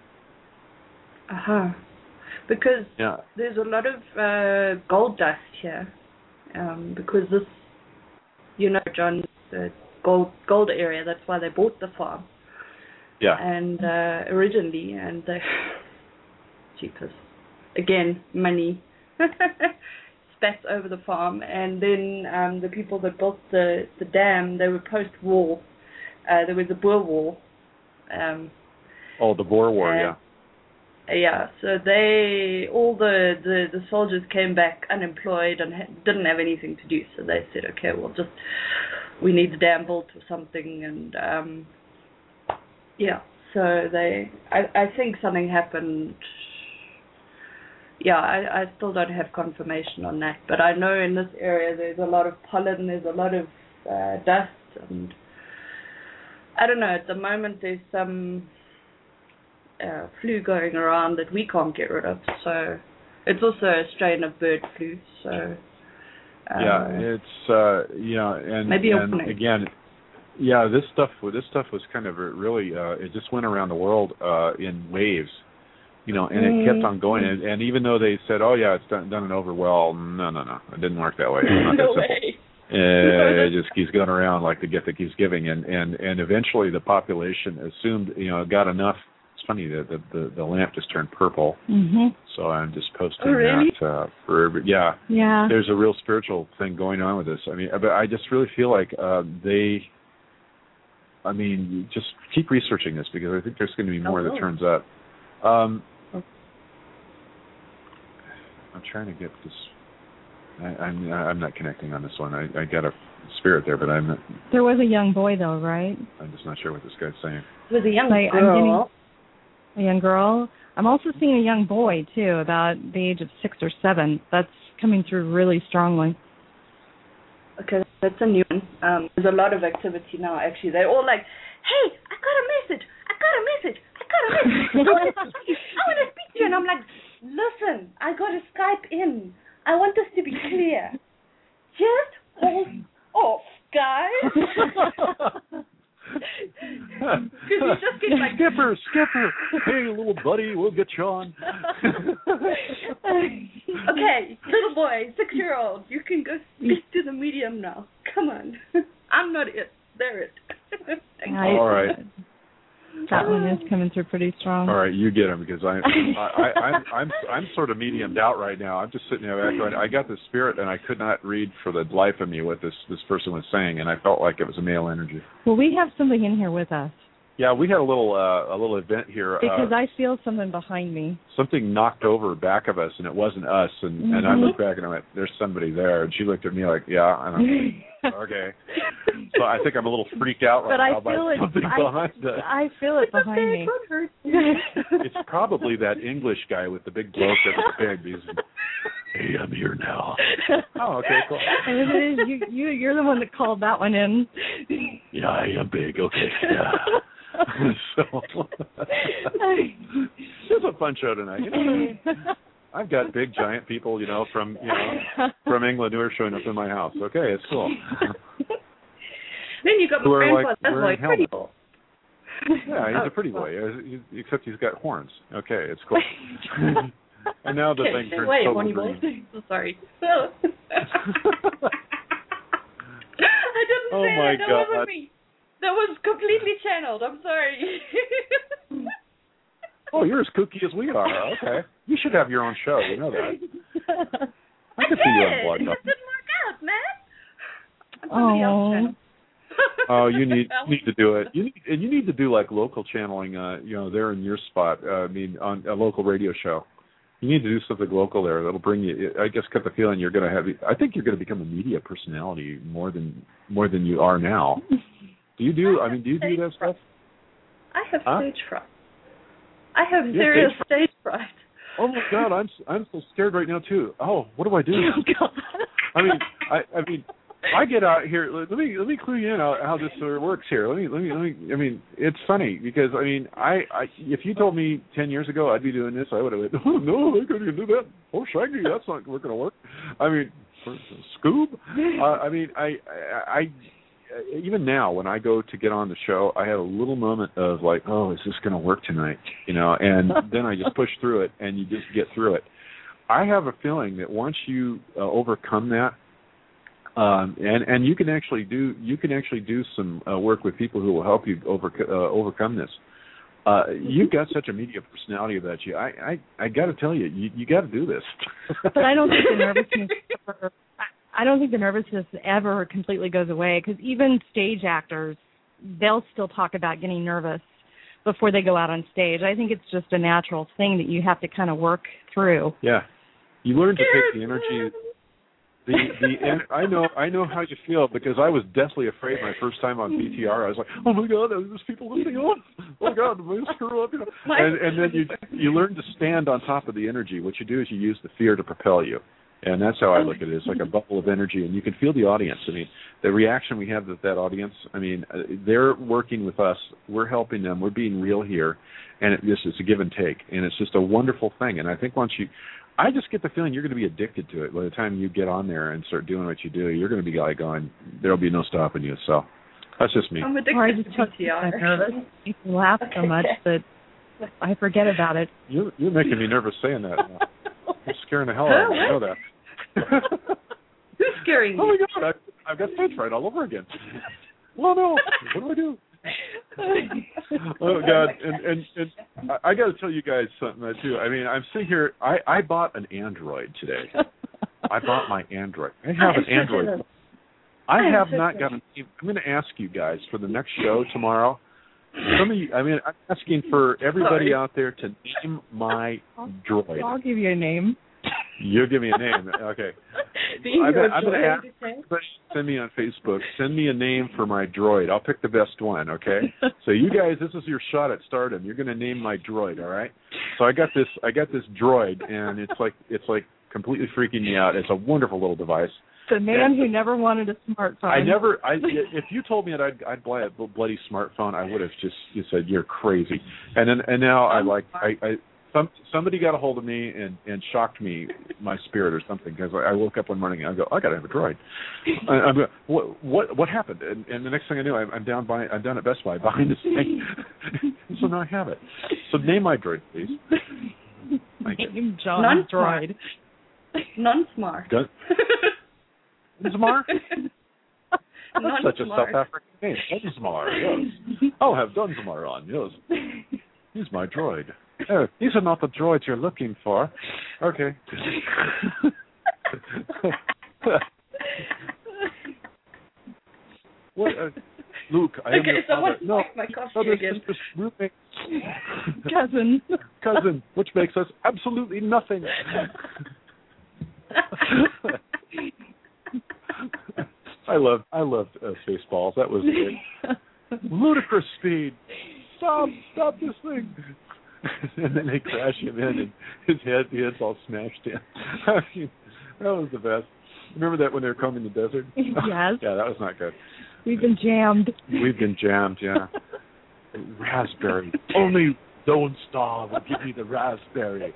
Because there's a lot of gold dust here. Because this, John, the gold area, that's why they bought the farm. Yeah. And originally, and the cheapest. Again, money. spats over the farm, and then the people that built the dam, they were post-war. There was a Boer War. The Boer War, yeah. Yeah, so all the soldiers came back unemployed and didn't have anything to do. So they said, okay, we need the dam built or something, and so I think something happened. Yeah, I still don't have confirmation on that, but I know in this area there's a lot of pollen, there's a lot of dust, and I don't know, at the moment there's some flu going around that we can't get rid of, so it's also a strain of bird flu, so and again, this stuff was kind of really it just went around the world in waves, and it kept on going, and even though they said, oh yeah, it's done and over, well, no, it didn't work that way. It's not that simple. It just keeps going around like the gift that keeps giving, and eventually the population assumed, got enough. It's funny that the lamp just turned purple, so I'm just posting that for everybody. Yeah. There's a real spiritual thing going on with this. I mean, but I just really feel like just keep researching this, because I think there's going to be more that turns up. I'm trying to get this. I'm not connecting on this one. I got a spirit there, but I'm not. There was a young boy, though, right? I'm just not sure what this guy's saying. It was a young girl. A young girl. I'm also seeing a young boy, too, about the age of 6 or 7. That's coming through really strongly. Okay, that's a new one. There's a lot of activity now, actually. They're all like, hey, I got a message. I want to speak to you. And I'm like, listen, I got to Skype in. I want this to be clear. Just hold off, guys. Because you just get like, Skipper, hey, little buddy, we'll get you on. Okay, little boy, 6-year-old, you can go speak to the medium now. Come on. I'm not it. They're it. All right. That one is coming through pretty strong. All right, you get him, because I'm sort of mediumed out right now. I'm just sitting there going, I got this spirit, and I could not read for the life of me what this person was saying, and I felt like it was a male energy. Well, we have something in here with us. Yeah, we had a little event here. Because I feel something behind me. Something knocked over back of us, and it wasn't us. And I looked back and I went, "There's somebody there." And she looked at me like, "Yeah." And I'm like, "Okay." So I think I'm a a little freaked out right now by something behind us. I feel it behind me. It's probably that English guy with the big bloke that's big. Hey, I'm here now. Oh, okay, cool. You're the one that called that one in. Yeah, I am big. Okay, yeah. So it's a fun show tonight. I've got big giant people, from England who are showing up in my house. Okay, it's cool. Then you got my grandpa. That's like pretty boy. Yeah, he's a pretty boy, except he's got horns. Okay, it's cool. And now the thing turns totally green. So sorry. I didn't say my that. God. That wasn't me. That was completely channeled. I'm sorry. Oh, you're as kooky as we are. Okay. You should have your own show. You know that. I could see you on Blog Talk. It didn't work out, man. I'm somebody else's channel. Oh, you need to do it. You need to do like local channeling. There in your spot. On a local radio show. You need to do something local there that'll bring you. I just got the feeling you're going to have. I think you're going to become a media personality more than you are now. Do you do? Do you do that stuff? I have stage fright. I have serious stage fright. Oh my God, I'm so scared right now too. Oh, what do I do? Oh God. I get out here. Let me clue you in how this works here. Let me. it's funny because if you told me 10 years ago I'd be doing this, I would have went, oh no, I couldn't do that. Oh Shaggy, that's not going to work. Scoob. Even now when I go to get on the show, I have a little moment of like, oh, is this going to work tonight? And then I just push through it, and you just get through it. I have a feeling that once you overcome that. And you can actually do some work with people who will help you overcome this. You've got such a media personality about you. I got to tell you, you got to do this. But I don't think the nervousness ever, I don't think the nervousness ever completely goes away, because even stage actors, they'll still talk about getting nervous before they go out on stage. I think it's just a natural thing that you have to kind of work through. Yeah, you learn to take the energy. I know how you feel, because I was deathly afraid my first time on BTR. I was like, oh my God, there's people listening. Oh my God, I'm going to screw up. And then you learn to stand on top of the energy. What you do is you use the fear to propel you. And that's how I look at it. It's like a bubble of energy, and you can feel the audience. I mean, the reaction we have with that audience, I mean, they're working with us. We're helping them. We're being real here. And it's a give and take. And it's just a wonderful thing. And I think I just get the feeling you're going to be addicted to it. By the time you get on there and start doing what you do, you're going to be like going, there'll be no stopping you. So that's just me. I'm addicted to BTR. I'm nervous. People laugh so much that I forget about it. You're making me nervous saying that. You're scaring the hell out of me. I know that. Who's scaring you? Oh my God, I've got stage fright all over again. Oh no, what do? Oh God, and I got to tell you guys something too. I mean, I'm sitting here. I bought an Android today. I bought my Android. I have an Android. I have not got an. I'm going to ask you guys for the next show tomorrow. Some of you, I mean, I'm asking for everybody out there to name my droid. I'll give you a name. You give me a name, okay? I'm going to ask everybody to send me on Facebook. Send me a name for my droid. I'll pick the best one, okay? So you guys, this is your shot at stardom. You're going to name my droid, all right? So I got this droid, and it's like completely freaking me out. It's a wonderful little device. The man who never wanted a smartphone. If you told me that I'd buy a bloody smartphone, I would have just said you're crazy. And now somebody got a hold of me and shocked me, my spirit or something, because I woke up one morning and I go, I got to have a droid. I'm going, what happened? And the next thing I knew, I'm down at Best Buy buying this thing. So now I have it. So name my droid, please. Name John droid. Non-smart. Dunsmar? That's such a South African name. Dunsmar, yes. I'll have Dunsmar on, yes. He's my droid. These are not the droids you're looking for. Okay. What? Luke, I am your father. No, my coffee again. Roommate. Cousin, which makes us absolutely nothing. I love Spaceballs. That was great. Ludicrous speed. Stop this thing. And then they crash him in, and his head's all smashed in. I mean, that was the best. Remember that when they were combing the desert? Yes. Yeah, that was not good. We've been jammed, yeah. Raspberry. Only Lone Star will give me the raspberry.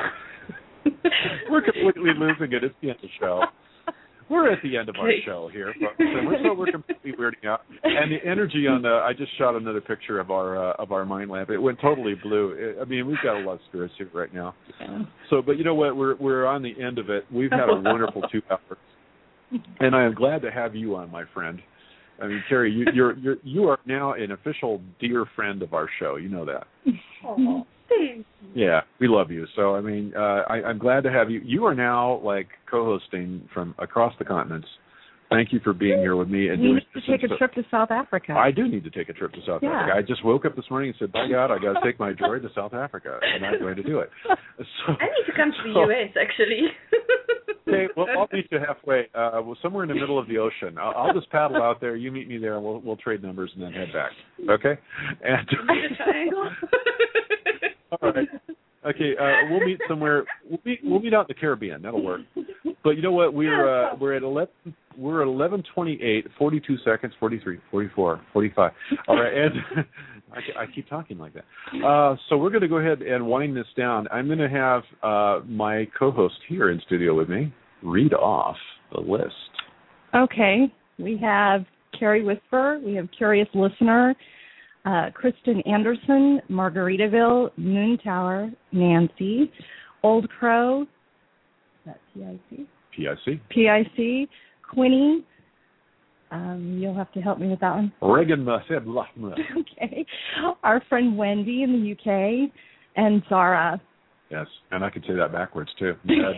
We're completely losing it. It's the end of the show. We're at the end of our show here, folks, and we're completely weirding out. And the energy on I just shot another picture of our mind lamp. It went totally blue. I mean, we've got a lot of spirits here right now. Yeah. So, but you know what? We're on the end of it. We've had a wonderful 2 hours, and I am glad to have you on, my friend. I mean, Carrie, you are now an official dear friend of our show. You know that. Oh, thanks. Yeah, we love you. So, I mean, I'm glad to have you. You are now, like, co-hosting from across the continents. Thank you for being here with me. And you need to take a trip to South Africa. I do need to take a trip to South Africa. I just woke up this morning and said, by God, I got to take my droid to South Africa, and I'm going to do it. So, I need to come to the U.S., actually. Okay, well, I'll meet you halfway. Somewhere in the middle of the ocean. I'll just paddle out there. You meet me there, and we'll trade numbers and then head back. Okay? And triangle. All right. Okay, we'll meet somewhere. We'll meet out in the Caribbean. That'll work. But you know what? We're at 11. We're at 11:28, 42 seconds, 43, 44, 45. All right, and I keep talking like that. So we're going to go ahead and wind this down. I'm going to have my co-host here in studio with me read off the list. Okay, we have Carrie Whisper. We have Curious Listener, Kristen Anderson, Margaritaville, Moon Tower, Nancy, Old Crow. Is that PIC? PIC. PIC. Quinny, You'll have to help me with that one. Reagan said Lahma. Okay. Our friend Wendy in the UK and Zara. Yes, and I could say that backwards too.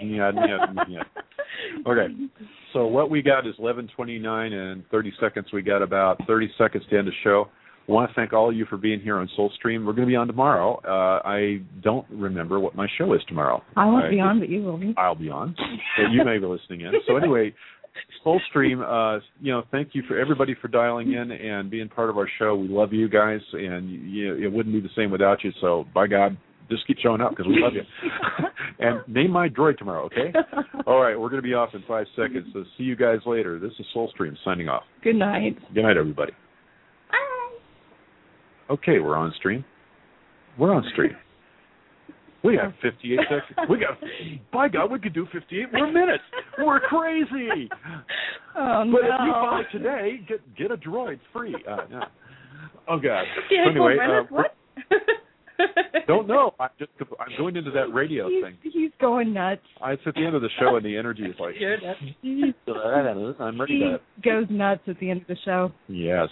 Okay, so what we got is 11:29 and 30 seconds. We got about 30 seconds to end the show. I want to thank all of you for being here on Soulstream. We're going to be on tomorrow. I don't remember what my show is tomorrow. I won't be on, but you will be. I'll be on. So you may be listening in. So anyway, Soulstream, thank you for everybody for dialing in and being part of our show. We love you guys, and it wouldn't be the same without you. So by God, just keep showing up because we love you. And name my droid tomorrow, okay? All right, we're going to be off in 5 seconds. So see you guys later. This is Soulstream signing off. Good night. Good night, everybody. Bye. Okay, we're on stream. We're on stream. We got 58 seconds. By God, we could do 58 more minutes. We're crazy. Oh, but if you buy today, get a droid free. No. Oh God. Anyway, what? Don't know. I'm going into that radio thing. He's going nuts. It's at the end of the show, and the energy is like. I'm ready to. He goes nuts at the end of the show. Yes.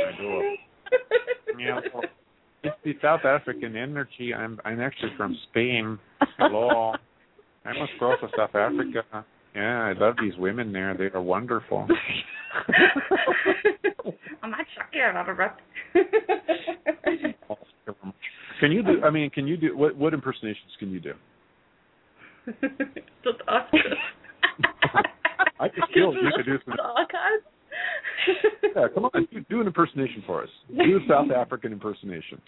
It's the South African energy. I'm actually from Spain. Hello. I must go to South Africa. Yeah, I love these women there. They are wonderful. I'm not sure about it. Can you do what impersonations can you do? Just ask us. I just feel you could do some. Archives. Yeah, come on, do an impersonation for us. Do a South African impersonation.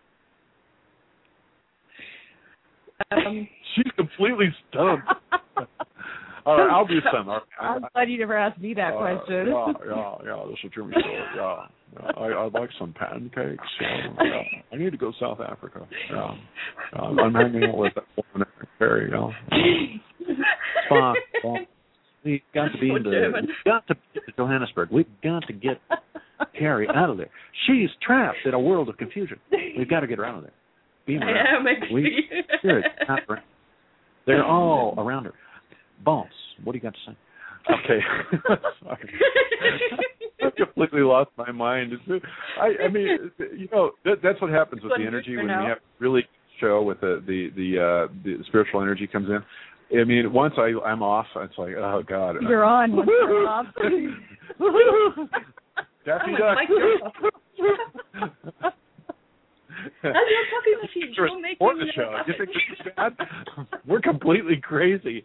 She's completely stumped. All right, I'll do some. I'm glad you never asked me that question. Yeah, this is Jimmy Shore. I'd like some pancakes. I need to go to South Africa. I'm hanging out with that woman at Perry. We've got to be in Johannesburg. We've got to get Carrie out of there. She's trapped in a world of confusion. We've got to get her out of there. They're all around her. Boss, what do you got to say? Okay. Sorry. I completely lost my mind. I mean, that's what happens with the energy when we have really show with the spiritual energy comes in. I mean, once I'm off, it's like, oh God. You're on. Once you're off. Daffy Duck. As your coffee machine, you'll make the show. You think this is bad? We're completely crazy.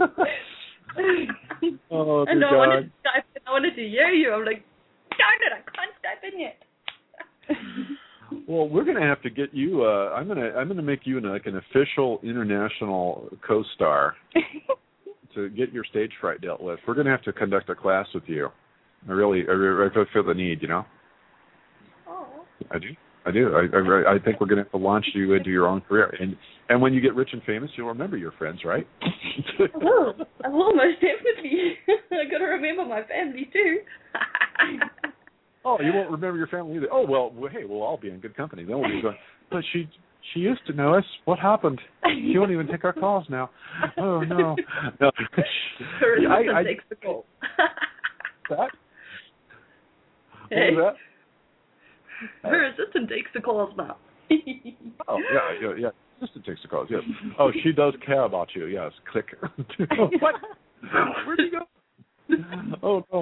Oh, and I wanted to Skype and I wanted to hear you. I'm like, darn it, I can't Skype in yet. Well, we're going to have to get you. I'm going to make you an official international co-star to get your stage fright dealt with. We're going to have to conduct a class with you. I feel the need. Oh. I do. I think we're going to have to launch you into your own career. And when you get rich and famous, you'll remember your friends, right? I will most definitely. I got to remember my family too. Oh, you won't remember your family either. Oh, well, hey, we'll all be in good company. Then we'll be going, but she used to know us. What happened? She won't even take our calls now. Oh, no. Her assistant takes the call. What was that? Her assistant takes the calls now. Oh, yeah. Assistant takes the calls, yes. Oh, she does care about you, yes. Click. What? Where'd you go? Oh, no.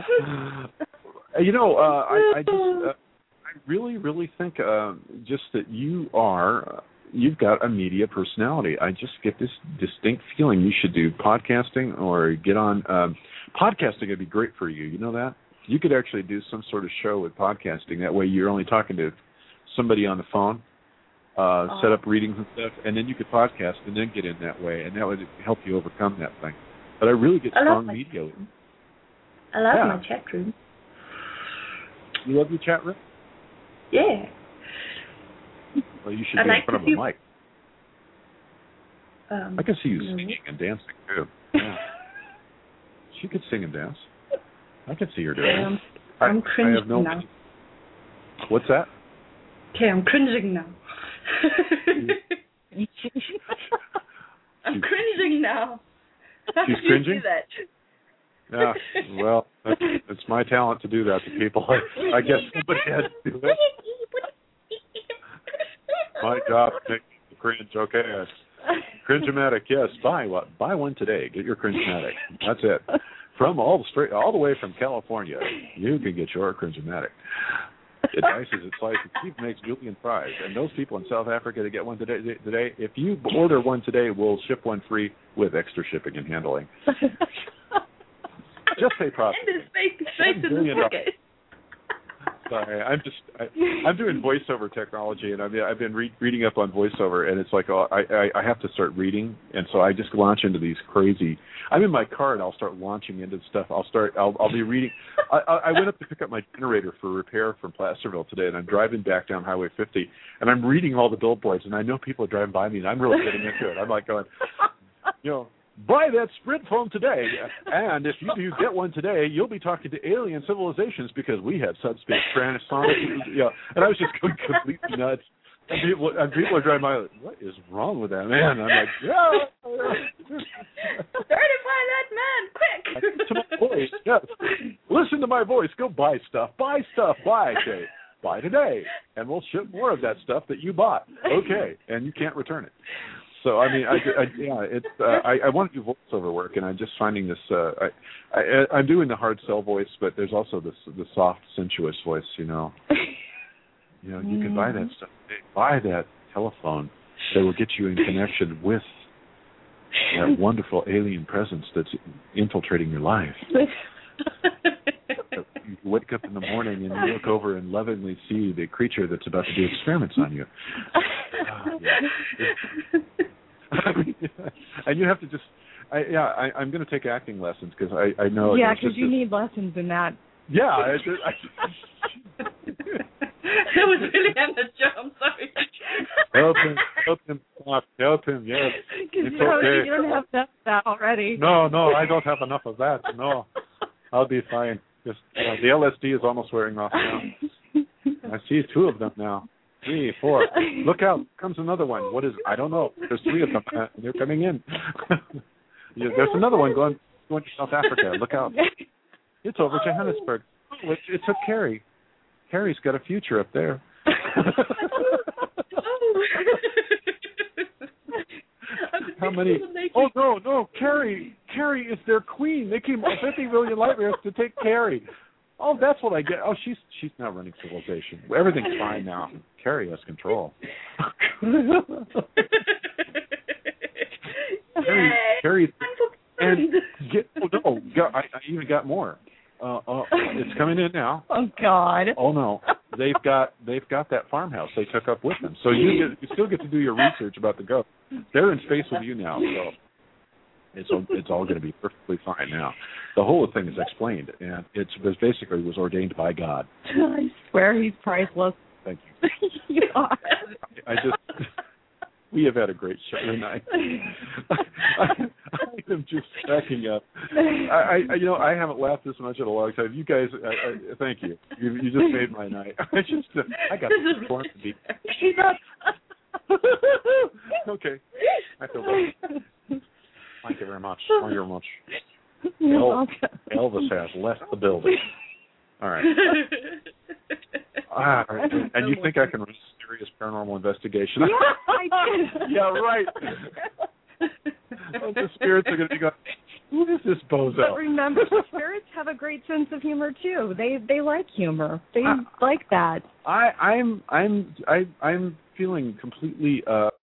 I really, really think just that you've got a media personality. I just get this distinct feeling you should do podcasting or get on. Podcasting would be great for you. You know that? You could actually do some sort of show with podcasting. That way you're only talking to somebody on the phone, set up readings and stuff, and then you could podcast and then get in that way, and that would help you overcome that thing. But I really get strong media. I love my chat room. You love your chat room? Yeah. Well, you should be in front of a mic. I can see you singing and dancing, too. Yeah. She could sing and dance. I can see her doing it. I'm cringing now. What's that? Okay, I'm cringing now. I'm cringing now. She's cringing? Yeah, well, it's my talent to do that to people. I guess somebody had to do it. My job to make the cringe. Okay, Cringe-O-Matic, yes. Buy one today. Get your Cringe-O-Matic. That's it. From all the way from California, you can get your Cringe-O-Matic. It dices, it slices, it makes Julian fries. And those people in South Africa that get one today, if you order one today, we'll ship one free with extra shipping and handling. Just say profit. And his face in the pocket. Sorry, I'm doing voiceover technology, and I've been reading up on voiceover, and it's like I have to start reading, and so I just launch into these crazy. I'm in my car, and I'll start launching into stuff. I'll be reading. I went up to pick up my generator for repair from Placerville today, and I'm driving back down Highway 50, and I'm reading all the billboards, and I know people are driving by me, and I'm really getting into it. I'm like going, buy that Sprint phone today, and if you do get one today, you'll be talking to alien civilizations because we have subspace transonic. And I was just going completely nuts. And people are driving by like, what is wrong with that man? And I'm like, certify that man, quick! To my voice, yes. Listen to my voice. Go buy stuff. Buy stuff. Buy. Okay. Buy today, and we'll ship more of that stuff that you bought. Okay, and you can't return it. So I mean, I want to do voiceover work, and I'm just finding this. I'm doing the hard sell voice, but there's also the soft, sensuous voice. You can buy that stuff. Buy that telephone that will get you in connection with that wonderful alien presence that's infiltrating your life. You wake up in the morning and you look over and lovingly see the creature that's about to do experiments on you. And you have to just, I'm going to take acting lessons because I know. Yeah, because you need lessons in that. Yeah. It was really on the jump. Sorry. Help him. Yes, it's okay. You don't have enough of that already. No, I don't have enough of that. No, I'll be fine. Just the LSD is almost wearing off now. I see 2 of them now. 3, 4. Look out! Comes another one. What is? I don't know. There's 3 of them. They're coming in. There's another one going to South Africa. Look out! It's over Johannesburg. It took Carrie. Carrie's got a future up there. How many? Oh no! Carrie is their queen. They came 50 million light years to take Carrie. Oh, that's what I get. Oh, she's now running civilization. Everything's fine now. Carrie has control. Carrie, and I even got more. It's coming in now. Oh God! Oh no, they've got that farmhouse they took up with them. So you still get to do your research about the ghost. They're in space with you now, so it's all going to be perfectly fine now. The whole thing is explained, and it basically was ordained by God. I swear he's priceless. Thank you. You are. We have had a great show tonight. I am just cracking up. I haven't laughed this much in a long time. You guys, thank you. You just made my night. I got this form to be. Okay. I feel better. Thank you very much. Thank you very much. Elvis has left the building. All right. And you think I can run a serious paranormal investigation? Yeah, I did. Yeah, right. The spirits are going to be going, who is this bozo? But remember, the spirits have a great sense of humor too. They like humor. They like that. I'm feeling completely